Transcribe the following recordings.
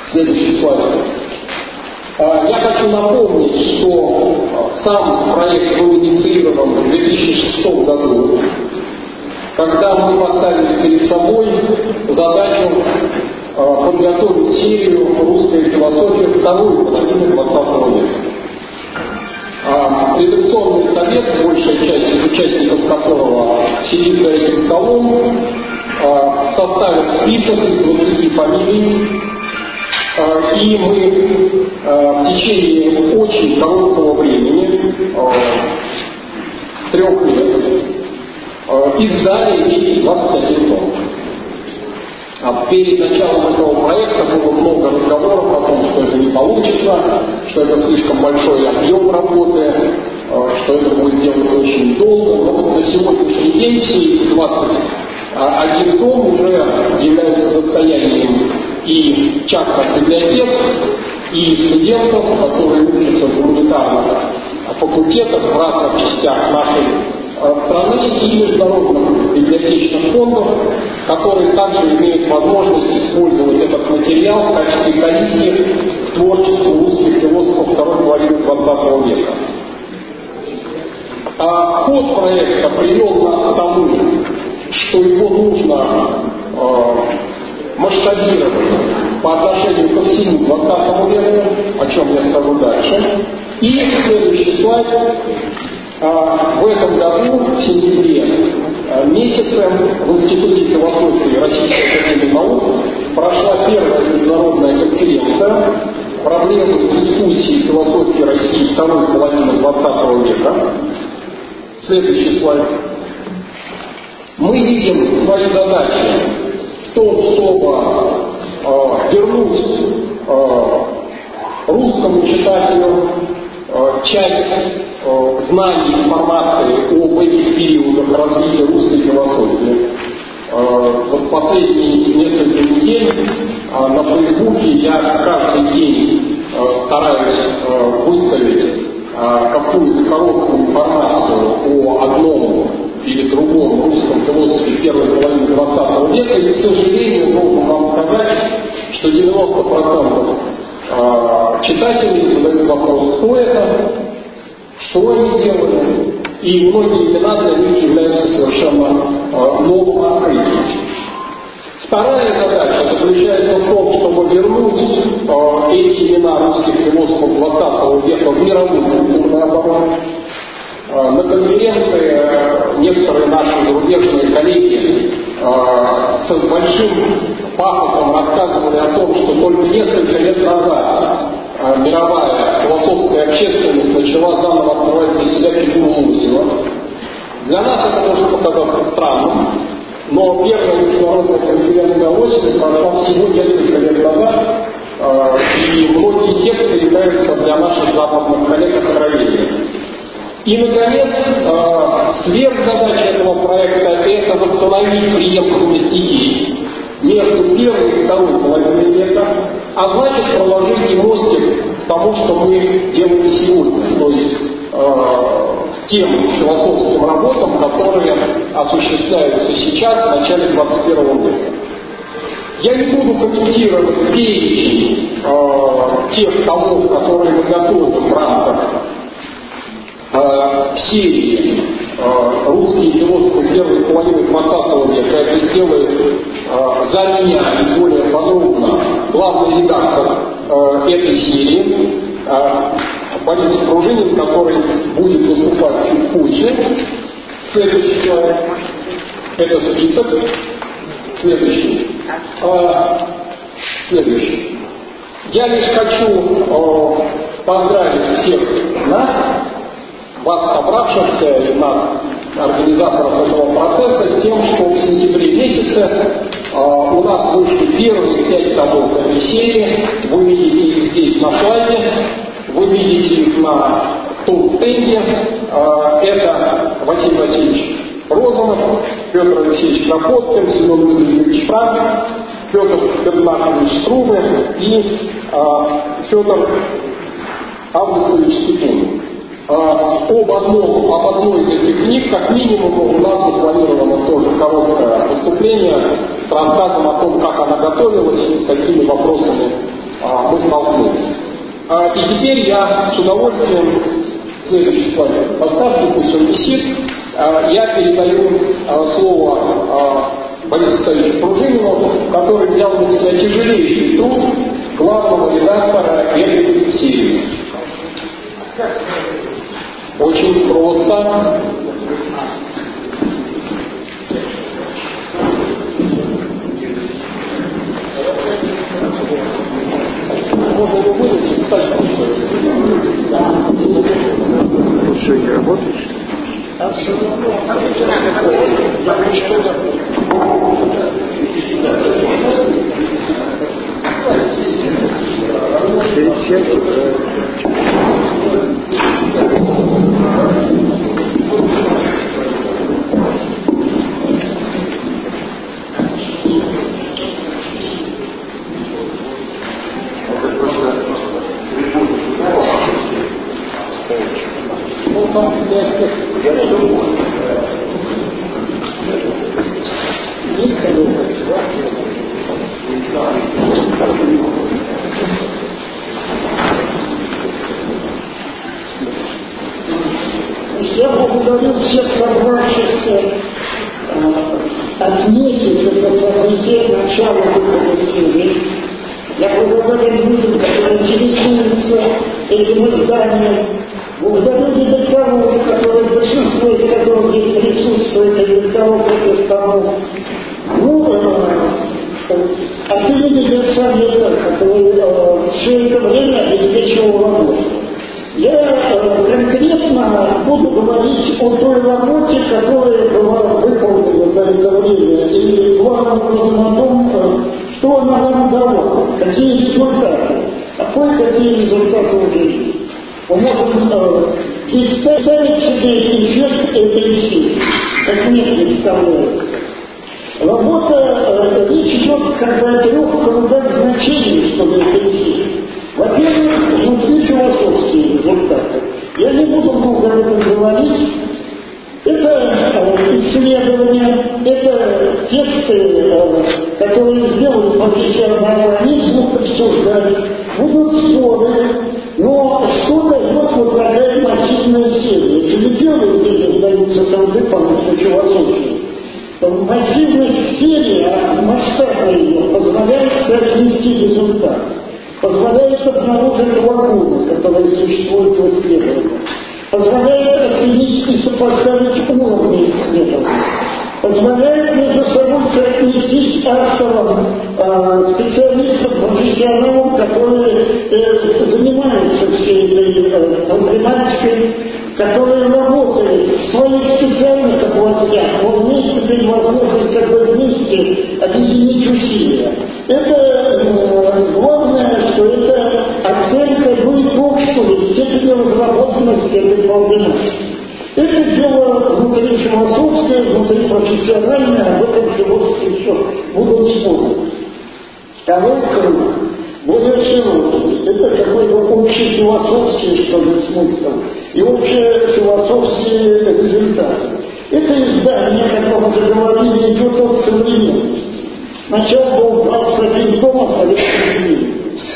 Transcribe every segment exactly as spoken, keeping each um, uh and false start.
Следующий слайд. Я хочу напомнить, что сам проект был инициирован в две тысячи шестом году, когда мы поставили перед собой задачу подготовить серию русской философии второй половины двадцатого века. Редакционный совет, большая часть из участников которого сидит за этим столом, составил список из двадцати фамилий, и мы в течение очень короткого времени, трех лет, издали эти двадцать один том. Перед началом этого проекта было много разговоров о том, что это не получится, что это слишком большой объем работы, что это будет делать очень долго. Но вот на сегодняшний день все эти двадцать один том уже являются достоянием и частных библиотек, и студентов, которые учатся в гуманитарных факультетах в разных частях нашей страны, и международных библиотечных фондов, которые также имеют возможность использовать этот материал в качестве коллизии к творчеству русских философов второй половины двадцатого века. А ход проекта привел нас к тому, что его нужно э, масштабировать по отношению ко всему двадцатому веку, о чем я скажу дальше. И следующий слайд. В этом году, в сентябре месяце, в Институте философии Российской академии наук прошла первая международная конференция «Проблемы дискуссии философии России второй половины двадцатого века». Следующий слайд. Мы видим свои задачи в том, чтобы э, вернуть э, русскому читателю э, часть знаний, информации об этих периодах развития русской философии. Вот последние несколько недель на Фейсбуке я каждый день стараюсь выставить какую-то короткую информацию о одном или другом русском философе первой половины двадцатого века, и, к сожалению, должен вам сказать, что девяносто процентов читателей задают вопрос, кто это, что они делали, и многие имена для них являются совершенно э, новым открытием. Вторая задача заключается в том, чтобы вернуть э, эти имена русских философов двадцатого века в мировой культурный оборот. Э, на конференции э, некоторые наши зарубежные коллеги э, с большим пафосом рассказывали о том, что только несколько лет назад мировая философская общественность начала заново открывать для себя трибуну Лосева. Для нас это может показаться странным, но первая международная конференция Лосева прошла всего несколько лет назад, и многие тексты являются для наших западных коллег откровением. И, наконец, сверхзадача этого проекта – это восстановить преемственность идей между первой и второй половиной века, а значит проложить и мостик к тому, что мы делаем сегодня, то есть э, тем философским работам, которые осуществляются сейчас, в начале двадцать первого века. Я не буду комментировать перечень э, тех томов, которые мы готовим в рамках э, серии э, «Русские философы первой половины двадцатого века». Это сделает э, за меня и более подробно главный редактор э, этой серии э, Борис Пружинин, который будет выступать чуть позже. Следующий слайд. Это список. Следующий. А, следующий. Я лишь хочу а, поздравить всех нас, вас, собравшихся, и нас, организаторов этого процесса, с тем, что в сентябре месяце а, у нас вышли первые пять томов этой серии. Вы видите их здесь на слайде, вы видите их на стол-стенде. А, это Василий Васильевич Розанов, Петр Алексеевич Кропоткин, Семен Юрьевич Франк, Петр Бернахович Струве и а, Федор Августович Степун. А, об, одном, об одной из этих книг, как минимум, у нас запланировано тоже короткое выступление с рассказом о том, как она готовилась и с какими вопросами а, мы столкнулись. А, и теперь я с удовольствием, следующий слайд поставьте, пусть он висит, а, я передаю а, слово а, Борису Савичу Пружинину, который взял на себя тяжелейший труд главного редактора этой серии. Очень просто. Можно его выдать и стать. Что, не работаешь? Сядьте, Я благодарю всех собравшихся отметить это событие начала выхода серии. Я благодарен людям, которые интересуются этим изданием. Благодарю редакторов, которые, большинство из которых здесь присутствует, редакторов этих томов. Ну, от имени Версалета, который все это время обеспечивал работу. Я э, конкретно буду говорить о той работе, которая была выполнена за это время, и главным образом о том, э, что она нам дала, какие результаты, а кое-какие результаты уже есть. Мы можем э, представить себе эффект этой серии, как мне представляется. Работа, э, речь идет как бы о трех кругах значений, что ли, этой серии. Во-первых, внутри философские результаты. Я не буду много об этом говорить. Это э, исследования, это тексты, э, которые сделаны профессионалы, они будут обсуждать, будут споры. Но что дает вот такая массивная серия? Если не первый день даются труды по философии, то массивность серии, а масштаб ее позволяет соотнести результат. Позволяет обнаружить лакуны, которые существуют в исследовании, позволяет оценить и сопоставить уровни исследований, позволяет между собой соотнести авторам, э, специалистам, профессионалам, которые э, занимаются всей этой э, проблематикой, которые работают в своих специальных областях, но вместе теперь возможность как бы вместе объединить усилия. Это э, главное, что это оценка, ну и то, что ли, степени разработанности этой проблематики. Это дело внутри философское, внутри профессиональное, об этом философы еще будут спорить. Второй круг, более широкий, это какой-то общефилософский, что ли, смысл, и общефилософские результаты. Это издание, как мы уже говорили, идет от современности. Сначала был двадцать один том о советском мире.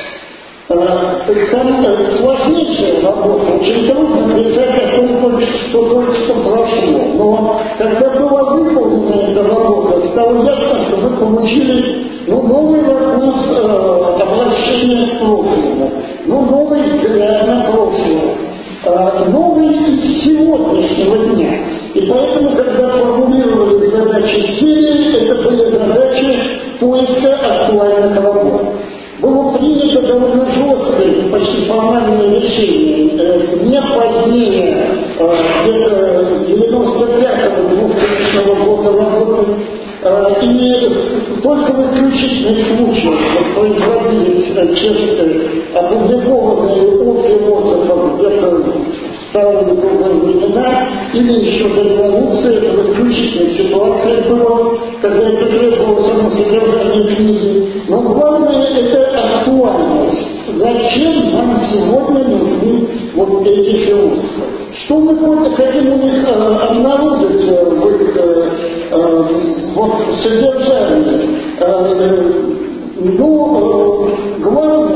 Там сложнейшая работа, очень трудно писать о том, что только что прошло. Но когда была выполнена эта работа, стало ясно, что мы получили ну, новый вопрос э, обращения к прошлому, ну, новый взгляд на прошлое, э, новый из сегодняшнего дня. И поэтому, когда формулировали задачи серии, это были задачи поиска актуальных работ. Было принято довольно жесткое, почти формальное решение, не позднее где-то девяносто пятого двухтысячного года работы, и только в исключительных случаях производились тексты, опубликованные у философов где-то в старые другие времена, или еще до революции, это в исключительных ситуациях было, когда это требовало само содержание книги. Но главное это актуальность. Зачем нам сегодня нужны вот эти философы? Что мы хотим у них э, обнаружить э, в их э, э, вот, содержании? Э, ну, э, главное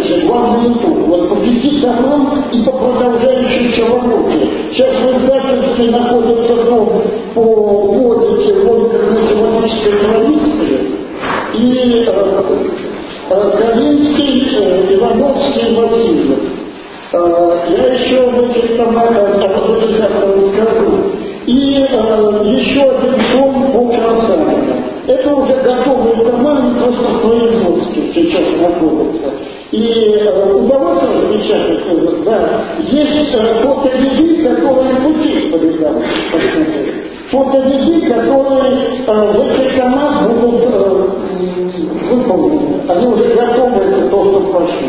дальше, главный итог. Вот по пяти томам и по продолжающейся работе. Сейчас в издательстве находится дом по поводе логико-математической традиции и э, э, Ковинский, э, Ивановский, Васильев. Э, я еще об этих томах расскажу. И э, еще один том по Красавину. Это уже готовые тома, они просто в производстве сейчас находятся. И э, удалось распечатать, э, да, есть э, фотовизит, которые пути повидали, посмотрели. Фотовизит, которые э, в этих томах будут э, выполнены. Они уже готовы, это то, что прошло.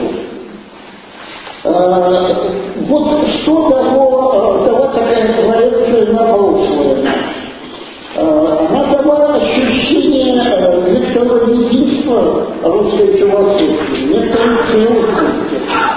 Э, вот что дало, дала такая проекция на прошлое? Она дала ощущение некоторого единства русской философии, некоторой целостности,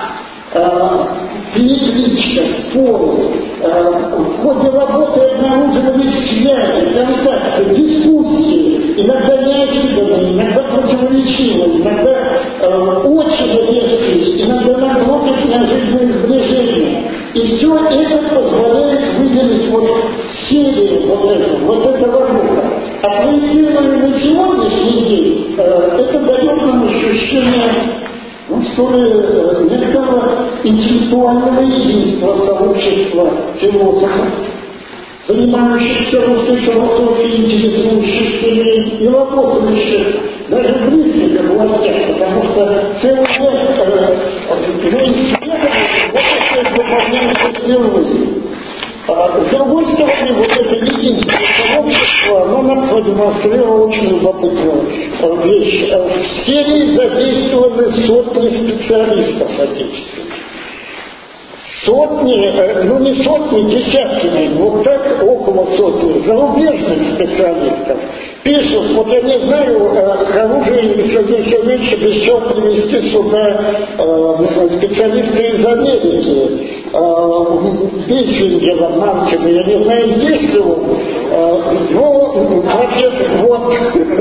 перекличка, споры. В ходе работы обнаруживались связи, контакты, дискуссии, иногда неожиданные, иногда противоречивые, иногда очень резкие, иногда напротив неожиданные сближения. И все это позволяет выделить вот серию вот это, вот это работа. А проектируя на сегодняшний день, э, это дает нам ощущение, ну что ли, некоторого интеллектуального единства сообщества философов, занимающихся русской философией, интересующихся ей и работающих даже в близких областях, потому что целый ряд э, исследований вот это выполняется впервые. С другой стороны, вот это единство сообщества, оно нам продемонстрировало очень любопытную вещь. В серии задействованы сотни специалистов отечественных. Сотни, ну не сотни, десятки, вот так около сотни зарубежных специалистов пишут, вот я не знаю, оружие Сергея Сергеевича обещал привезти сюда э, специалисты из Америки, э, Бейфингера, Мартина, я не знаю, есть ли он, э, ну, профессор, вот,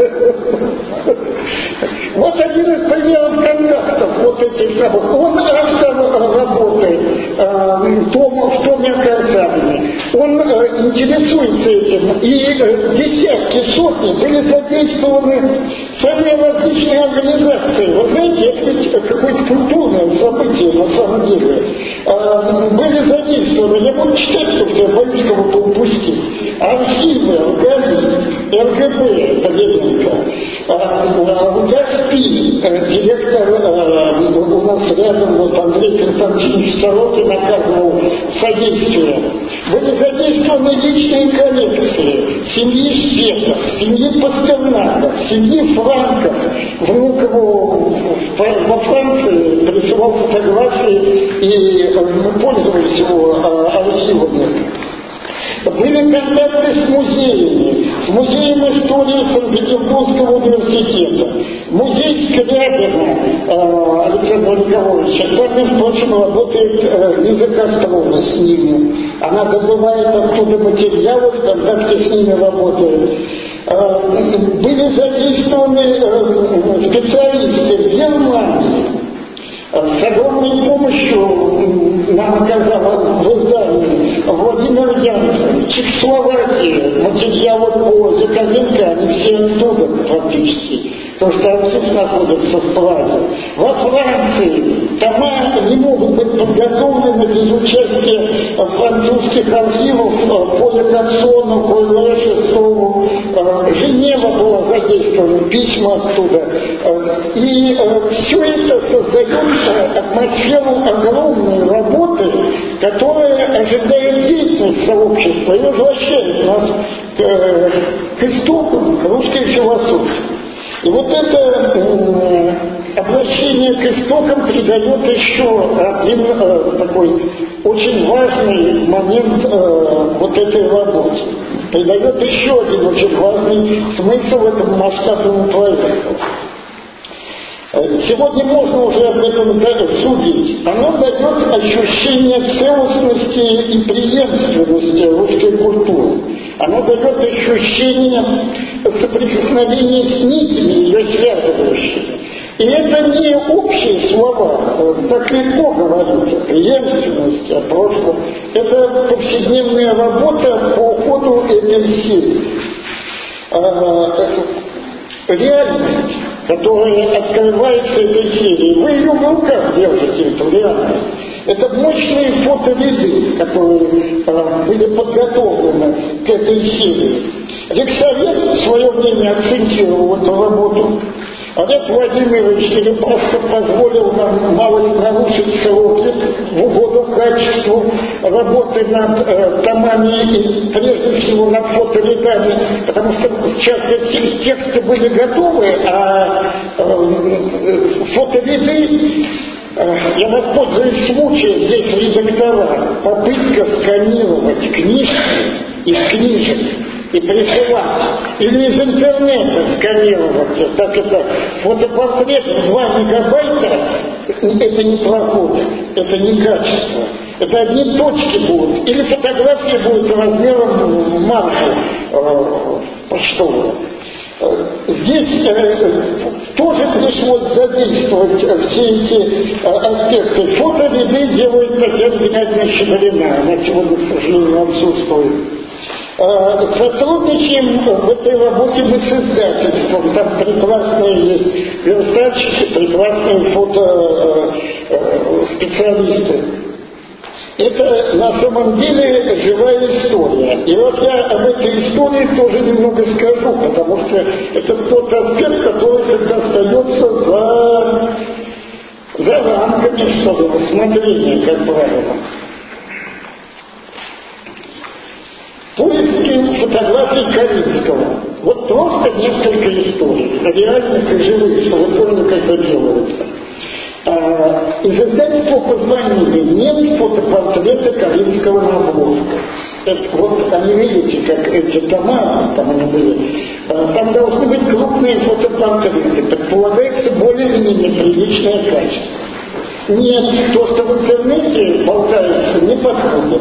вот один из примеров контактов вот этих самых, он автор работы, в томе о Корсавине. Он э, интересуется этим, и э, десятки, сотни были задействованы самые различные организации. Вы знаете, это ведь какое-то культурное событие на самом деле. Э, были задействованы, я буду читать, потому что я боюсь кого-то упустить. Архивы, РГАЗИ, РГБ, Победенко, ГАСПИ, директор э, у нас рядом, вот Андрей Константинович Сорокин оказывал содействие. Были задействованы личные коллекции семьи Шведов, семьи Пастернака, семьи Франков. Внук его во Франции присылал фотографии, и мы пользовались его архивами. Были контакты с музеями, с музеем истории Санкт-Петербургского университета, музей Скрябина э, Александра Николаевича. Там, между прочим, работает э, Лиза Кострова с ними. Она добывает оттуда материалы, в контакте с ними работает. Э, были задействованы э, специалисты в Германии. С огромной помощью нам оказал в издании Владимир Янкин, Чехословакия, материалы по Заковенко, они все оттуда практически, потому что архив находится в Праге. Во Франции тома не могут быть подготовлены без участия французских архивов по Якобсону, по Ле Шестову. Женева была задействована, письма оттуда. И все это создает атмосферу огромной работы, которая ожидает деятельность сообщества и возвращает нас к, к истокам русской философии. И вот это э, обращение к истокам придает еще один э, такой очень важный момент э, вот этой работе. Придает еще один очень важный смысл этому масштабному проекту. Сегодня можно уже об этом судить. Оно дает ощущение целостности и преемственности русской культуры. Оно дает ощущение соприкосновения с нитями, ее связывающими. И это не общие слова, так легко говорить о преемственности, о прошлом. Это повседневная работа по уходу этой силы. Реальность, которая открывается этой серией, вы ее в руках держите, эту реальность. Это мощные фоторяды, которые э, были подготовлены к этой серии. Рексовет в свое время акцентировал эту работу. Олег Владимирович Серебряско позволил нам малость нарушить сроки в угоду качеству работы над э, томами и прежде всего над фоторядами, потому что часто тексты были готовы, а э, фоторяды, э, я воспользуюсь случаем, здесь редактора, попытка сканировать книжки из книжек и присылать, или из интернета сканировать, так это фотопортрет в два мегабайта, это не проходит, это не качество. Это одни точки будут, или фотографии будут размером марку э, почтового. Здесь э, тоже пришлось задействовать все эти э, аспекты. Фоторяды делает Татьяна Геннадьевна Щедрина, она сегодня, к сожалению, отсутствует. Сотрудничаем в этой работе мы с издательством. Там прекрасные есть верстальщики, прекрасные фотоспециалисты. Это на самом деле живая история. И вот я об этой истории тоже немного скажу, потому что это тот аспект, который остается за, за рамками, что ли, рассмотрения, как правило. Поиски фотографий Каринского. Вот просто несколько историй, реальных и живых, что вы поняли, как это делается. А, из издательства позвонили, нет фотопортрета Каринского на обложке. Вот они видите, как эти тома, там они были, а, там должны быть крупные фотопортреты, предполагается более-менее приличное качество. Нет, то, что в интернете болтается, не подходит.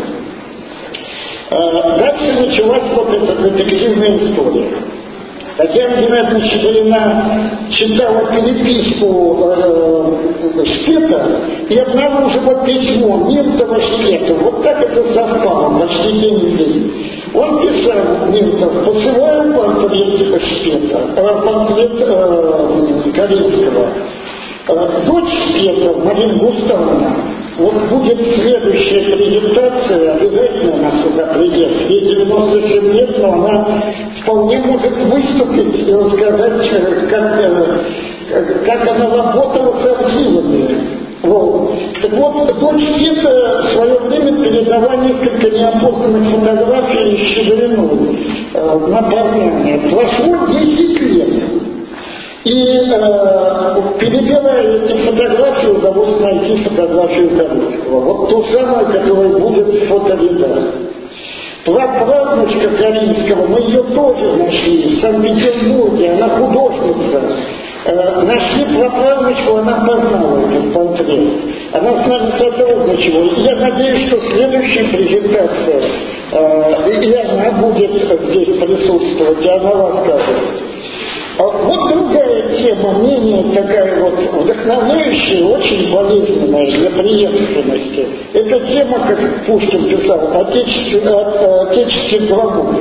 Дальше началась вот эта детективная история. Татьяна Геннадьевна Щедрина читала переписку э, Шпета и обнаружила письмо Миртова Шпета. Вот так это совпало, почти день в день. Он писал, Миртов, посылаю портрет Шпета, э, портрет э, Каринского. Э, дочь Шпета, Марина Густавовна, вот будет следующая презентация, обязательно она сюда придет. Ей девяносто семь лет, но она вполне может выступить и рассказать, как, как она работала с архивами. Вот. Так вот, дочь Шпета в свое время передала несколько неопознанных фотографий Щедриной э, на Парняне. Прошло десять лет. И э, перебирая эти фотографии, удалось найти фотографию Каринского. Вот ту самую, которая будет в фоторядах. Праправнучка Каринского, мы ее тоже нашли в Санкт-Петербурге, она художница. Э, нашли праправнучку, она познала этот портрет. Она с нами сотрудничала. И я надеюсь, что следующая презентация, э, и она будет здесь присутствовать, и она расскажет. Вот другая тема, менее такая вот вдохновляющая, очень болезненная для преемственности. Это тема, как Пушкин писал, отечественных врагов.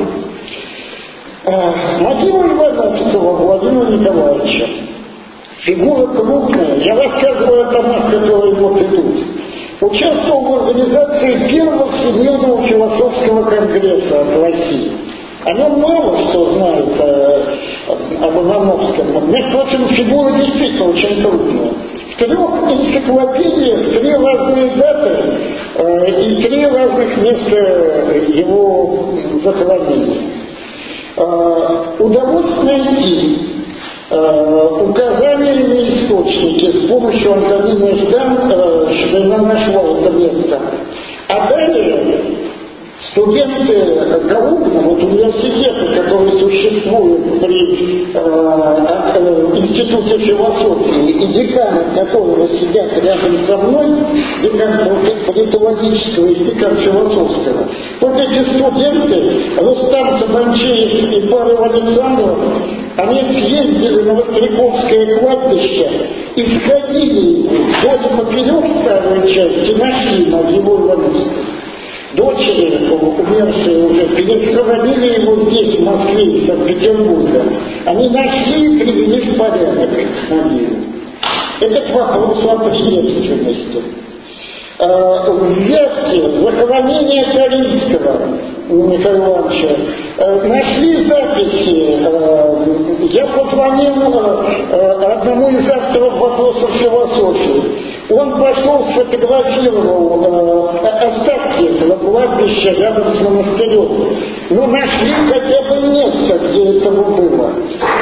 Могила Ивановского Владимира Николаевича. Фигура крупная. Я рассказываю о томах, которые вот идут. Участвовал в организации первого Всемирного философского конгресса от России. О нем мало что знают э, об Ивановском. Между прочим, фигура действительно очень трудная. В трех энциклопедиях три разные даты э, и три разных места его захоронения. Э, удалось найти э, указания на источники. С помощью Антонины Ждан э, Щедрина нашла это место. А далее студенты Гаухна, вот университета, который существует при э, э, Институте философии, и деканы которого сидят рядом со мной, декан политологического и декан философского, вот эти студенты, Рустам Табанчиев и Павел Александров, они съездили на Востряковское кладбище и сходили вдоль поперек старой части, нашли могилу Ивановского. Дочери, умершие уже, пересхоронили его здесь, в Москве, в Санкт-Петербурге. Они нашли и привели в порядок могилу. Это к вопросу о преемственности. В Вятке захоронение Корейского Михаила Ивановича нашли записи. Я позвонил одному из авторов вопросов философии. Он пошел, сфотографировал остатки этого кладбища рядом с монастырем. Ну, нашли хотя бы место, где этого было,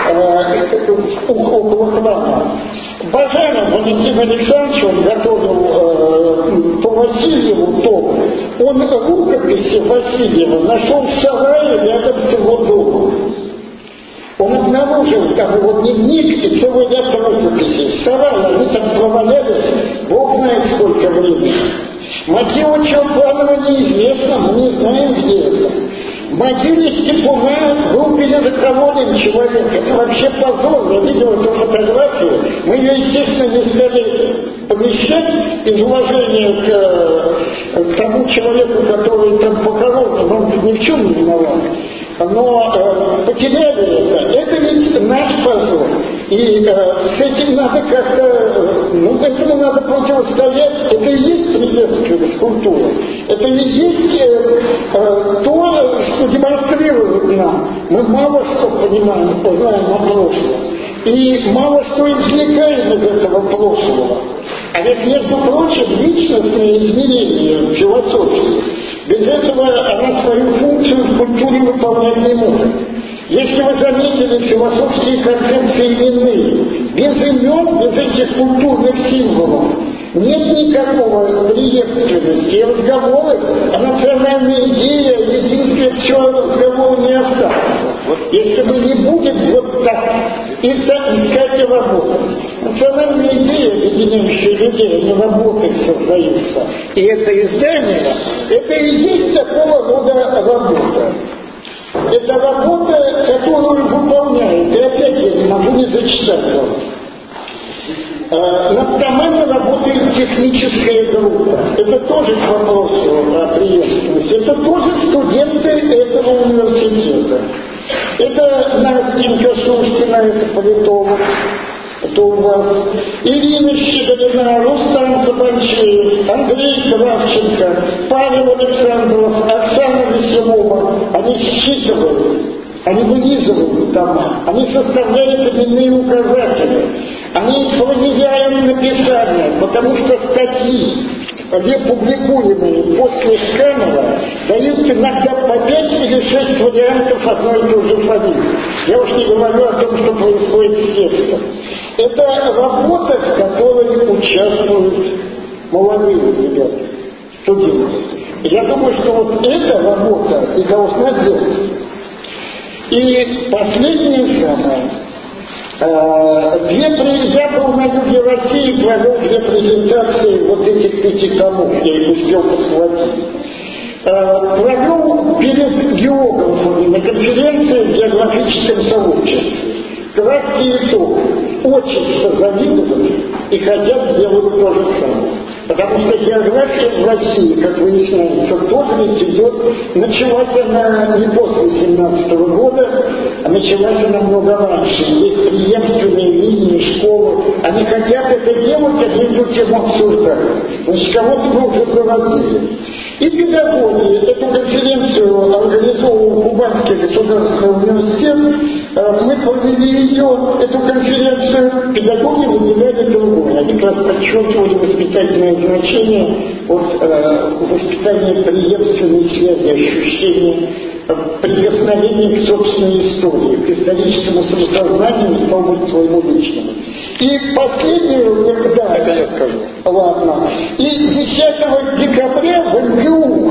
около храма. Баженов Валентин Александрович, он готовил э, по Васильеву том, он рукописи Васильева нашел в сарае рядом с его домом. Он обнаружил там его дневник и целый ряд рукописей. В сарае они там провалялись, Бог знает сколько времени. Могила Чулпанова неизвестна, мы не знаем, где это. В могиле Степуна был перезахоронен человек. Это вообще позор. Я видел эту фотографию. Мы ее, естественно, не стали помещать из уважения к, к тому человеку, который там похоронен. Он ни в чем не виноват. Но э, потеряли это. Это ведь наш позор. И э, с этим надо как-то, э, ну, этому надо противостоять. Это и есть преемственность культуры. Это и есть э, э, то, что демонстрирует нам. Мы мало что понимаем, знаем о прошлом. И мало что извлекаем из этого прошлого. А ведь, между прочим, личностное измерение в философии, без этого она свою функцию в культуре выполнять не может. Если вы заметили, философские концепции иные, без имен, без этих культурных символов, нет никакого преемственности. И разговоры о национальной идее, о единстве, все разговор не останется. Если бы не будет вот так, искать и работать. Национальная идея, объединяющая людей, они работой создаются. И это издание, это и есть такого рода работа. Это работа, которую выполняет, и опять я не могу не зачитать вам. Над томами работает техническая группа. Это тоже к вопросу о преемственности. Это тоже студенты этого университета. Это Настенька Шустина, это политолог. Это у вас. Ирина Щеголина, Рустам Табанчиев, Андрей Кравченко, Павел Александров, Оксана Веселова. Они считывают, они вынизывают дома, они составляют именные указатели, они проверяют написание, потому что статьи, публикуемые после Сканова, дают иногда по пять или шесть вариантов одной и той же фамилии. Я уж не говорю о том, что происходит с текстом. Это работа, в которой участвуют молодые ребята, студенты. Я думаю, что вот эта работа и должна делаться. И последнее самое. Две, я был на юге России, провел две презентации вот этих пяти томов, я их успел посмотреть. Провел перед географами на конференции в географическом сообществе. Краткий итог. Очень позавидовали и хотят делать то же самое. Потому что география в России, как выясняется, тоже ведь идет, началась она не после семнадцатого года, а началась она много раньше. Есть преемственные линии, школы. Они хотят это делать, они эту тему обсуждают. Значит, кого-то мы уже проводили. И педагоги. Эту конференцию организовал Кубанский государственный университет. Мы провели ее, эту конференцию, педагоги выделяли другое. Они как раз подчеркивали воспитательное значение от э, воспитания преемственной связи, ощущения э, прикосновения к собственной истории, к историческому самосознанию, стал быть, своему личному. И последнюю, когда... Это я скажу. Ладно. И десятого декабря в МГУ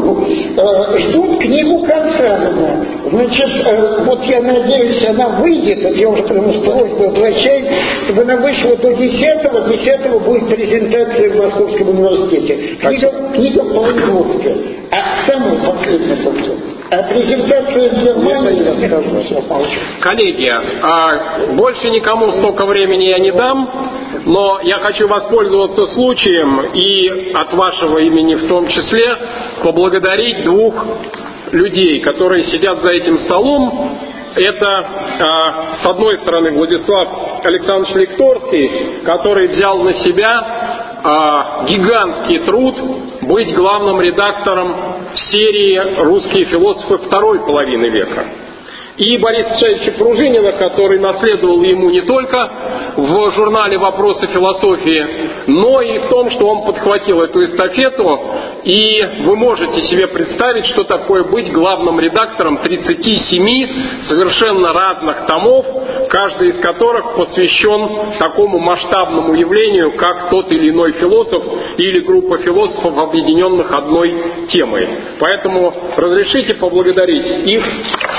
книгу, э, ждут книгу Концарина. Значит, э, вот я надеюсь, она выйдет, вот я уже прямо с просьбой обращаюсь, чтобы она вышла до десятого, десятого будет презентация в Московском университете. Книга, книга по-английски, а самый последний пункт. А презентацию в Германии я скажу, все молчу. Коллеги, а больше никому столько времени я не дам, но я хочу воспользоваться случаем и от вашего имени в том числе поблагодарить двух людей, которые сидят за этим столом. Это, с одной стороны, Владислав Александрович Лекторский, который взял на себя гигантский труд быть главным редактором серии «Русские философы второй половины века». И Бориса Исаевича Пружинина, который наследовал ему не только в журнале «Вопросы философии», но и в том, что он подхватил эту эстафету. И вы можете себе представить, что такое быть главным редактором тридцати семи совершенно разных томов, каждый из которых посвящен такому масштабному явлению, как тот или иной философ или группа философов, объединенных одной темой. Поэтому разрешите поблагодарить их.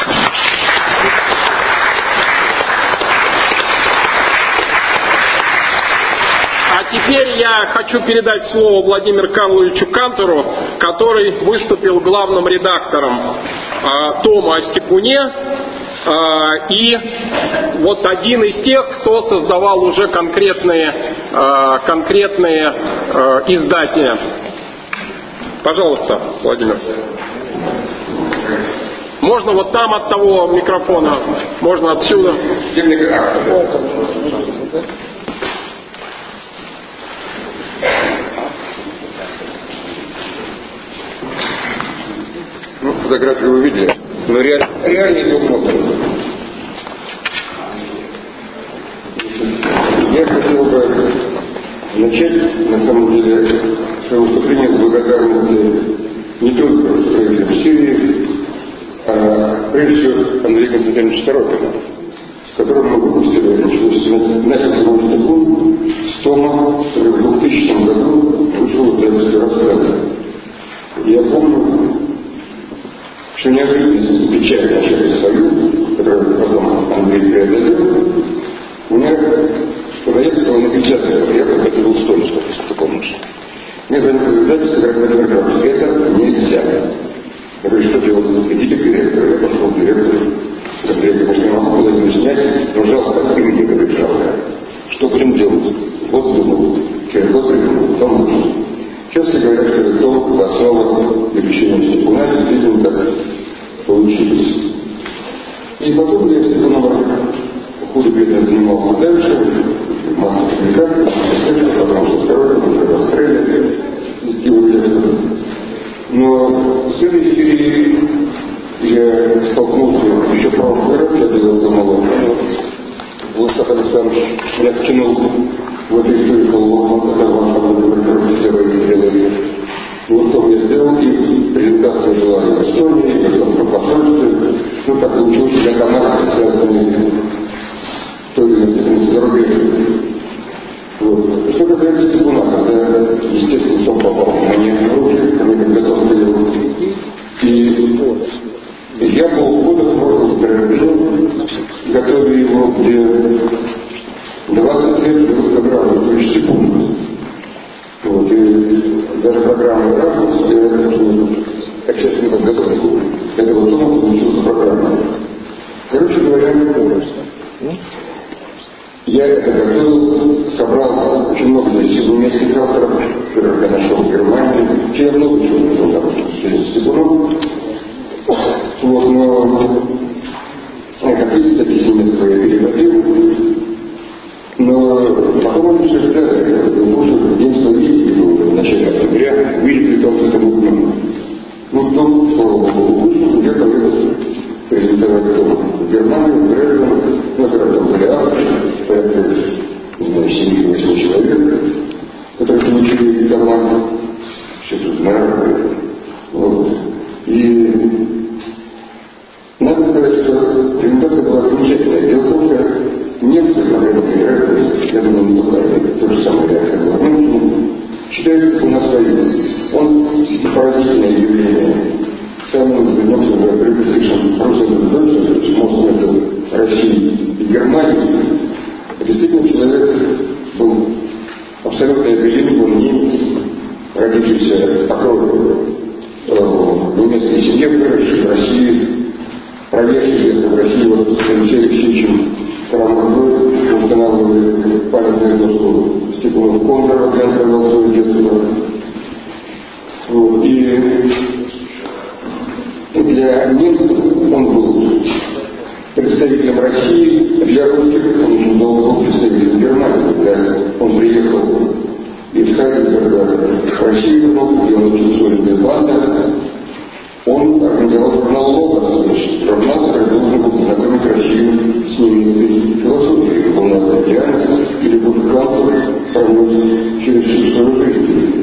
А теперь я хочу передать слово Владимиру Карловичу Кантору, который выступил главным редактором э, тома о Степуне, э, и вот один из тех, кто создавал уже конкретные, э, конкретные э, издания. Пожалуйста, Владимир. Можно вот там от того микрофона, можно отсюда. Ну, фотографию вы видели, но реаль, реальный документ. Я хотел бы начать, на самом деле, свое выступление с благодарности не только строителям Сирии, а прежде всего Андрею Константиновичу Сорокину, с которым мы выпустили «Нафиг свой Степун» с тома, который в двухтысячном году вышел в издательстве «Рассказы». Я помню, что неожиданность печальная через свою, которую потом Андрей преодолел, у меня проектовал напечатать, я подготовил столечко, если ты помнишь. Мне звонит издательство, говорит: Владимир Карлович, это нельзя. Я говорю: что делать? Идите к директору. Я пошел к директору. Я, конечно, не могу было не снять, но жалко, и мне говорит, жалко. Что будем делать? Вот думал, через год придумал, потом нужно. Часто говорят, что это то основа для лечения Степуна, действительно так получилось. И потом я Степуном худо-бедно занимался дальше, масса публикаций, потому что второй, уже расстреляли, его лекцию. Но с этой серией я столкнулся еще прошлый раз, я делал домового. Владислав Александрович меня втянул в эту историю полугода, когда вам со мной говорили, сделали, сделали. И вот что я сделал, и презентация была и в Эстонии, и в Эстонском посольстве. Ну, так получилось, что для канала связаны с той или иной зарубежной. Вот. Что касается Степуна, когда, естественно, сам попал в мне в руки, мы готовы были его и я полгода в терапию, готовили его, где двадцать лет был программа, то есть секунду. Вот, и даже программа «Erasmus», я общественно подготовил. Это вот он получился программа. Короче говоря, я это готовил, собрал очень много здесь нескольких авторов, которых я нашел в Германии. Я много чего нашел там, с Степуном. Вот, но какие статьи немецкого я переводил. Но потом он все ждали. Может, день словесный был в начале октября, видели только это movement. Ну, дом, слава Богу, вышел, я говорил, презентовать дом в Германию, в Дрезден, ну, это там были авторы, порядка, не знаю, семь-восемь человек, которые получили дома, все тут знают. Вот. И надо сказать, что презентация была замечательная. Дело в том, что немцы, например, я думаю, не только это, то же самое реакция была немцами. считается у нас военным. Он поразительное явление. Сами мы вернемся в Revolution Revolution, мост между Россией и Германией. Действительно, человек был абсолютно объединен, он немец, родившийся по крови в немецкой семье, выросший в России, проведший в России вот с Алексеем Алексеевичем Карамурой, устанавливали памятную доску Степанов Кондорова, где он провел свое детство. Вот. И для немцев он был представителем России, для русских он очень долго был представителем Германии, когда он приехал из Хайдельберга в Россию, где он учился в Линденбанде. Он организовал журнал «Логос», журнал, который должен был познакомить Россию с немецкой философией. Это был неопределенность, и любовь к Канту пронес через всю свою жизнь.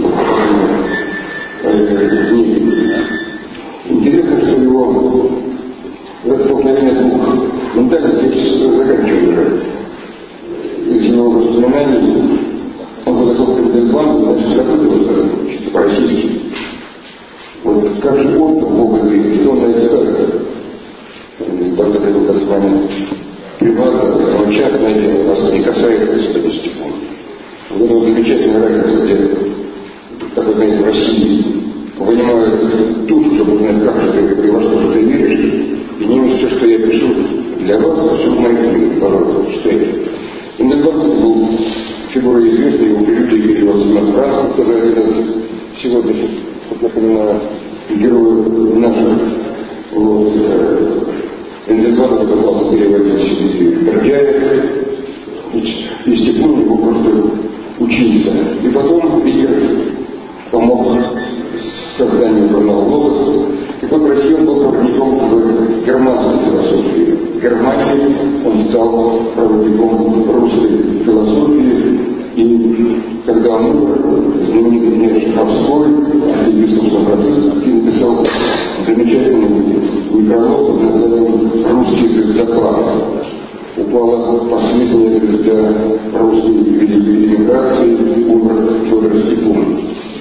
Интересно, что его это столкновение двух ментальностей заканчивается. Из его воспоминаний он подошел к Линденбанду, значит, запутывался чисто по-российски. Вот как же он Бога говорит, что он на эксперт. Банда привык с вами приватно, но частное дело, вас не касается, господи Степан. Вот это вот замечательная разница, где, как вы знаете, в России вынимают душу, чтобы узнать, как же ты, и во что ты веришь, и не все, что я пишу для вас, а все в моей книге, пожалуйста, читайте. Инденбанк был фигурой известной, его перевели перевод с иностранцев, который один из сегодняшних, как я понимаю, героев наших. Вот, Инденбанк оказался переводить Бердяев, и Степан его просто учился. И потом Питер помог созданию журнала «Логос». И вот в России он был проводником в германской философии. В Германии он стал проводником русской философии. И когда он умер, знаменитый князь Шаховской, архиепископ Сан-Франциско, написал замечательный некролог под названием «Русский звездопад». Упала последняя звезда русской великой эмиграции, умер Федор Степан.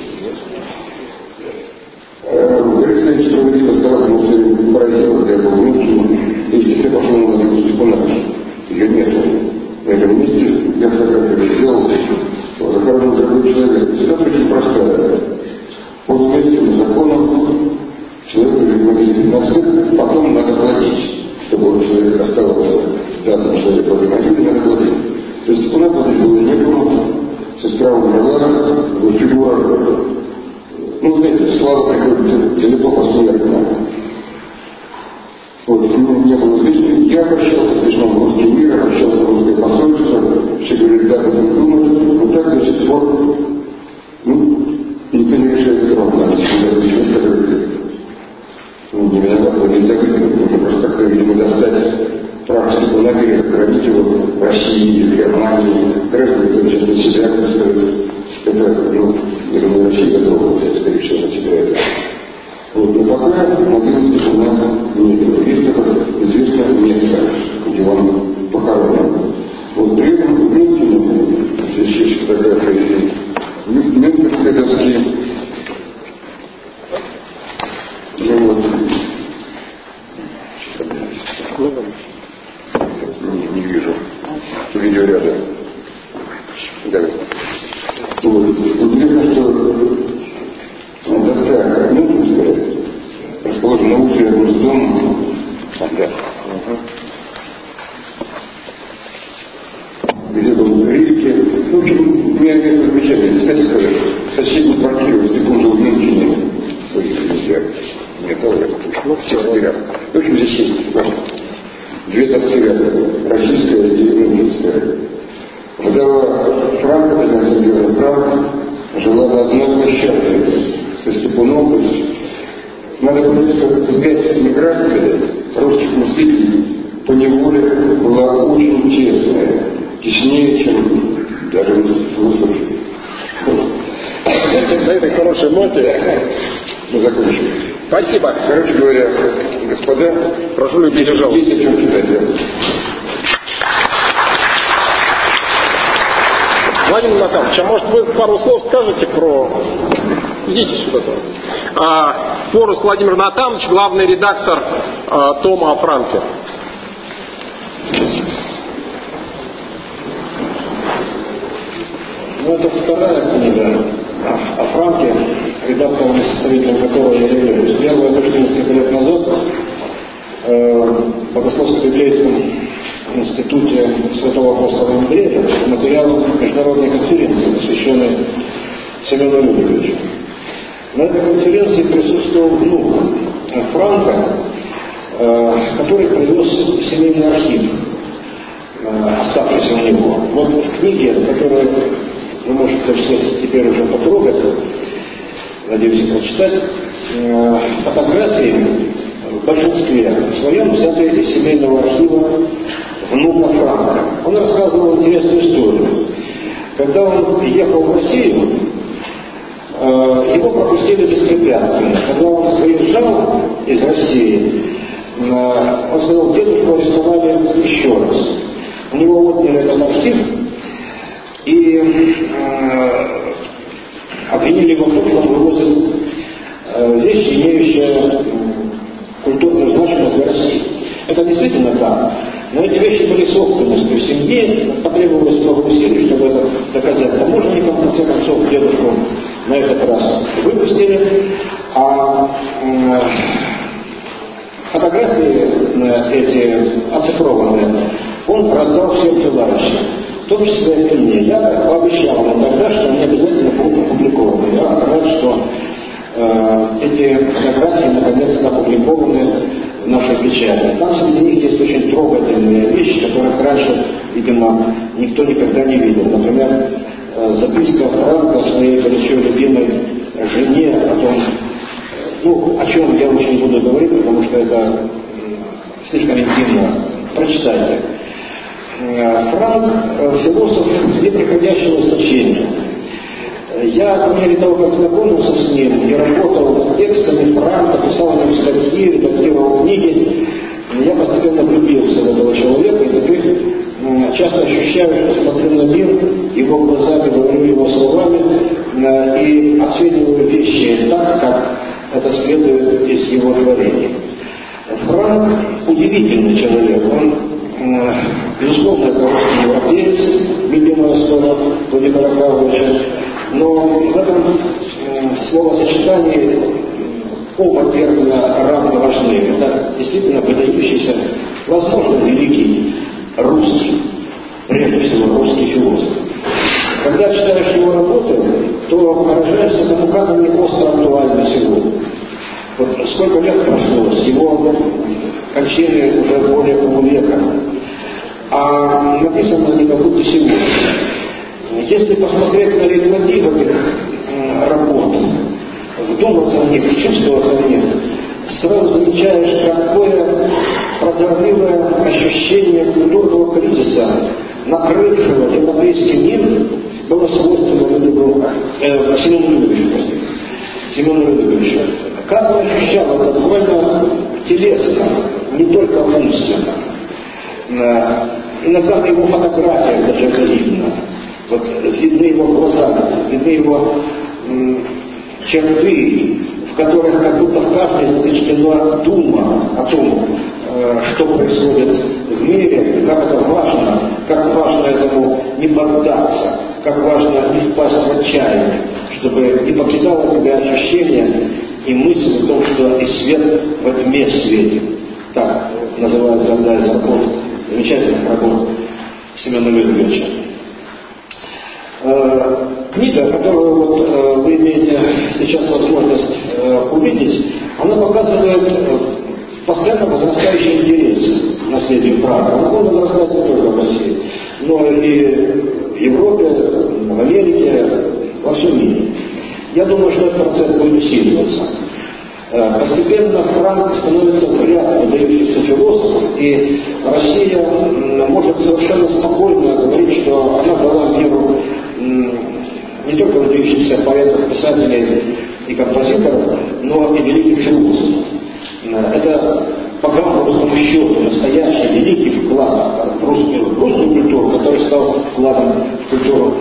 Алексей справедливо сказал, что он поразил, когда я был в Мюнхене, и если я пошел на могилу Степана, ее нету. На этом месте я фотографию сделал, захоронил другой человек. Ситуация очень простая. По немецким законам человек говорит, могиле пятнадцать лет, потом надо платить, чтобы человек оставался данным человеком возле могилы, надо платить. То есть Степана платить было некому, сестра умерла, его фигура. Ну, знаете, слава приходит далеко посмертно. Вот, ну, не было лишнего. Я обращался к лишнему в русский мир, обращался в русское посольство, все говорили, да, об этом думают, но так до сих пор, ну, никто не решает строго, надо всегда начинать, который, ну, не виноват, но нельзя говорить, нужно просто как-то, видимо, достать прав Степана и сохранить его в России, в Германии, граждане, кто сейчас на себя стоит. Это, ну, я думаю, Россия готова взять, скорее всего, на себя это. Вот, но пока могилы Степана нет. Есть только известное место, где он похоронен. Вот, при этом в Мюнхене, здесь есть фотографии, мюнхенские доски, ну вот, не, не вижу, видеоряда. Да. Вот. Интересно, что доска мюнхенская расположена на улице рядом с домом. Да. Угу. Где был Рильке. В общем, мне место замечательное. Кстати сказать, в соседней квартире Степан жил в Мюнхене. Ой, нельзя. Нет, давай. Ну, все, рядом. В общем, здесь есть две доски рядом. Российская и мюнхенская. Вдова Франка, Татьяна Сергеевна Франк, жила на одной площадке со Степаном. То есть надо понять, что связь с миграцией русских мыслителей по неволе была очень тесная, теснее, чем даже в философии. На этой хорошей ноте мы закончим. Спасибо. Короче говоря, господа, прошу любить и жаловать. Есть о чем читать. Владимир Натанович, а может вы пару слов скажете про... Идите сюда. А, Форус Владимир Натанович, главный редактор а, тома о Франке. Ну, это вторая книга о, о Франке, редактором и составителем которой я являюсь. Первая вышла несколько лет назад э, в Богословско-библейском институте Святого Апостола Андрея материалом международной конференции, посвященной Семену Людвиговичу. На этой конференции присутствовал внук Франка, э, который привез семейный архив, э, оставшийся у него. Вот в книге, которую вы можете все теперь уже потрогать, надеюсь, прочитать, э, фотографии в большинстве своем взяты из семейного архива внука Франка. Он рассказывал интересную историю. Когда он ехал в Россию, его пропустили беспрепятственно. Когда он выезжал из России, он сказал, дедушку арестовали еще раз. У него отняли этот архив и э, обвинили его в том, что он вывозит э, вещи, имеющие культурную значимость для России. Это действительно так. Но эти вещи были собственностью семьи, потребовалось много усилий, чтобы это доказать таможенникам. В конце концов, дедушку на этот раз выпустили, а э, фотографии э, эти оцифрованные он раздал всем желающим, в том числе и мне. Я пообещал ему тогда, что они обязательно будут опубликованы. Я рад, что э, эти фотографии наконец-то опубликованы в нашей печати. Там среди них есть очень трогательные вещи, которых раньше, видимо, никто никогда не видел. Например, записка Франка своей горячо любимой жене о том, ну, о чем я очень буду говорить, потому что это слишком интимно. Прочитайте. Франк – философ неприходящего значения. Я, по мере того, как знакомился с ним и работал над текстами Франка, писал о нем статьи, редактировал книги, я постепенно влюбился в этого человека и теперь часто ощущаю, что смотрю на мир его глазами, говорю его словами и оцениваю вещи так, как это следует из его творений. Франк удивительный человек. Он, безусловно, это русский европеец, любимое слово Владимира Павловича, но в этом словосочетании оба термина равно важны. Это действительно выдающийся, возможно, великий русский, прежде всего русский философ. Когда читаешь его работы, то поражаешься тому, как они остро актуальны сегодня. Вот сколько лет прошло с его кончины уже более полувека, а написано они как будто сегодня. Если посмотреть на лейтмотив этих работ, вдуматься в них, чувствовать в них, сразу замечаешь, какое прозорливое ощущение культурного кризиса, накрывшего европейский мир, было свойственно Людвигу, э, Семену Людвиговичу. Семену Людвиговичу. Как он ощущал это буквально телесно, не только умственно. Иногда на его фотографиях даже это видно. Вот видны его глаза, видны его м, черты, в которых как будто в каждой запечатлена дума о том, э, что происходит в мире, как это важно, как важно этому не поддаться, как важно не впасть в отчаяние, чтобы не покидало тебя ощущение и мысль о том, что и свет во тьме светит. Так называется одна из работ, замечательных работ Семена Людвиговича. Э, книга, которую вот, э, вы имеете сейчас возможность э, увидеть, она показывает э, постоянно возрастающий интерес к наследию Франка. Он возрастает не только в России, но и в Европе, в Америке, во всем мире. Я думаю, что этот процесс будет усиливаться. Э, постепенно Франк становится в ряд выдающихся философов, и Россия э, может совершенно спокойно говорить, что она дала миру не только выдающихся поэтов, писателей и композиторов, но и великих философов. Это по гамбургскому счету настоящий великий вклад в русскую, в русскую культуру, который стал вкладом в культуру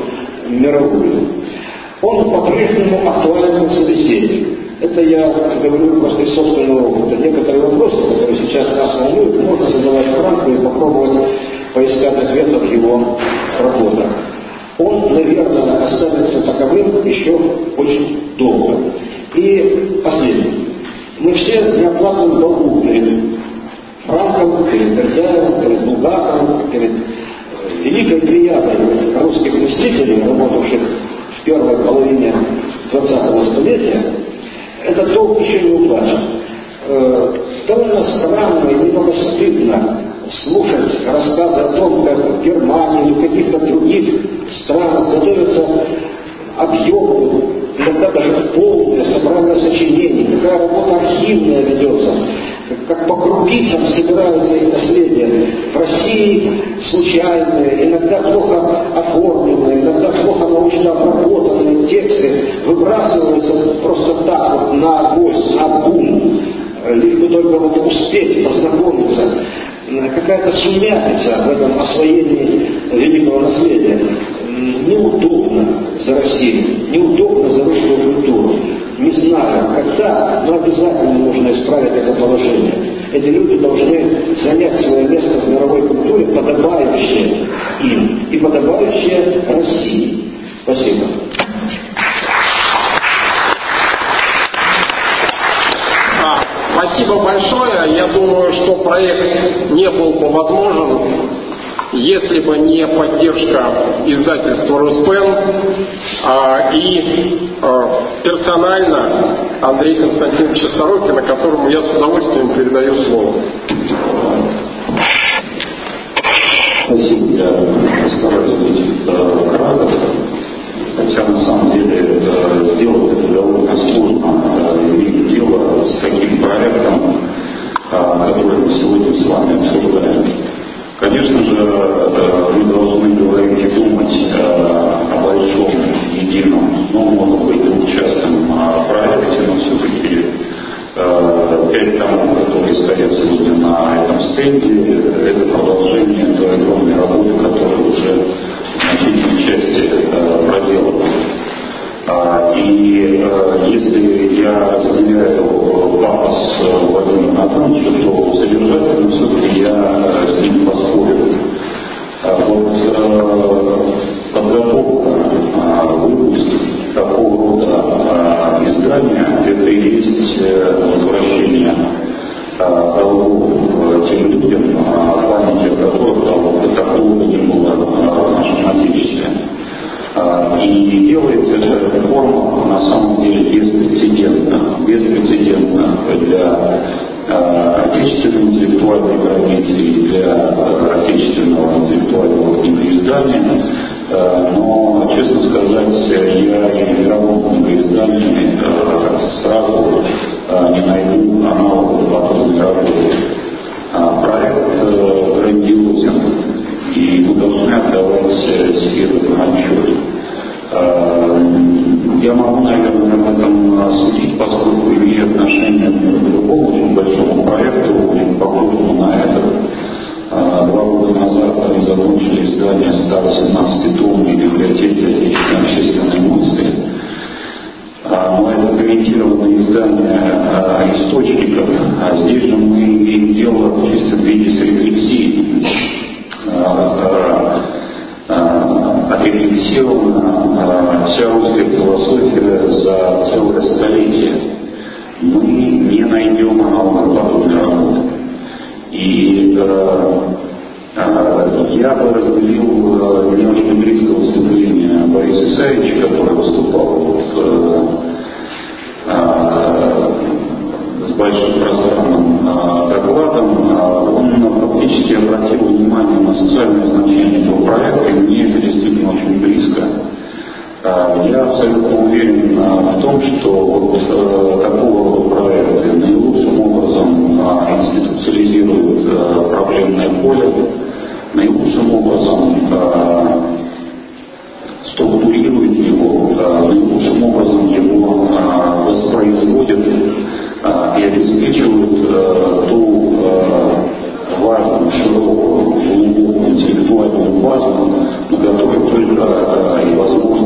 мировую. Он по-прежнему актуален как собеседник. Это я говорю просто из собственного опыта. Некоторые вопросы, которые сейчас нас волнуют, можно задавать Франку и попробовать поискать ответы в его работах. Он, наверное, останется таковым еще очень долго. И последнее. Мы все неоплатным в долгу перед Франком, перед Бердяевым, перед Булгаковым, перед великой плеядой русских мыслителей, работавших в первой половине двадцатого столетия. Этот долг еще не уплачен. Э, довольно странно и немного стыдно слушать рассказы о том, как в Германии или в каких-то других странах готовятся объемные, иногда даже полное собрание сочинений, какая работа архивная ведется, как, как по крупицам собираются их наследия. В России случайные, иногда плохо оформленные, иногда плохо научно обработанные тексты выбрасываются просто так вот на авось, на бум, лишь бы только вот успеть познакомиться. Какая-то сумятица в этом освоении великого наследия. Неудобно за Россию, неудобно за русскую культуру. Не знаю, когда, но обязательно нужно исправить это положение. Эти люди должны занять свое место в мировой культуре, подобающее им и подобающее России. Спасибо. Спасибо большое. Я думаю, что проект не был бы возможен, если бы не поддержка издательства «Руспен» а, и а, персонально Андрея Константиновича Сорокина, которому я с удовольствием передаю слово. Спасибо. Я постараюсь быть краток, хотя на самом деле сделать это довольно сложно, иметь дело с таким проектом, который мы сегодня с вами обсуждаем. Конечно же, мы должны говорить и думать о большом, едином, но, может быть, двухчастном проекте, но все-таки пять томов, которые стоят сегодня на этом стенде, это продолжение той огромной работы, которая уже в значительной части проделана. И если я разделяю пафос Владимира Анатольевича, то содержательно все-таки я с ним поспорю. Вот подготовка, выпуск такого рода издания, это и есть возвращение долгов тем людям, памяти о которых так долго не было в нашем Отечестве. И делается эта реформа на самом деле беспрецедентно, беспрецедентно для э, отечественной интеллектуальной традиции, для э, отечественного интеллектуального книгоиздания. Э, но, честно сказать, я и мировым книгоизданиями э, сразу э, не найду аналогов подобной работы. А проект э, грандиозен. И мы должны отдавать себе в этом отчет. Я могу, наверное, об этом судить, поскольку имею отношение к другому очень большому проекту, очень похожему на этот. Два года назад мы закончили издание ста восемнадцатитомной библиотеки отечественной общественной мысли. Но это комментированное издание источников. А здесь же мы имеем дело в чистом виде с рефлексией. Отрефлексирована вся русская философия за целое столетие. Мы не найдем аналога подобной работы. И э, э, я бы разделил э, мне очень близкое выступление Бориса Исаевича, который выступал вот, э, э, с большим пространным э, докладом. Он фактически обратил внимание на социальное значение этого проекта, и мне это действительно очень близко. Я абсолютно уверен в том, что вот такого рода проекты наилучшим образом институциализируют проблемное поле, наилучшим образом структурируют его, наилучшим образом его воспроизводят и обеспечивают ту важную, широкую, глубокую интеллектуальную базу, на которой только и возможно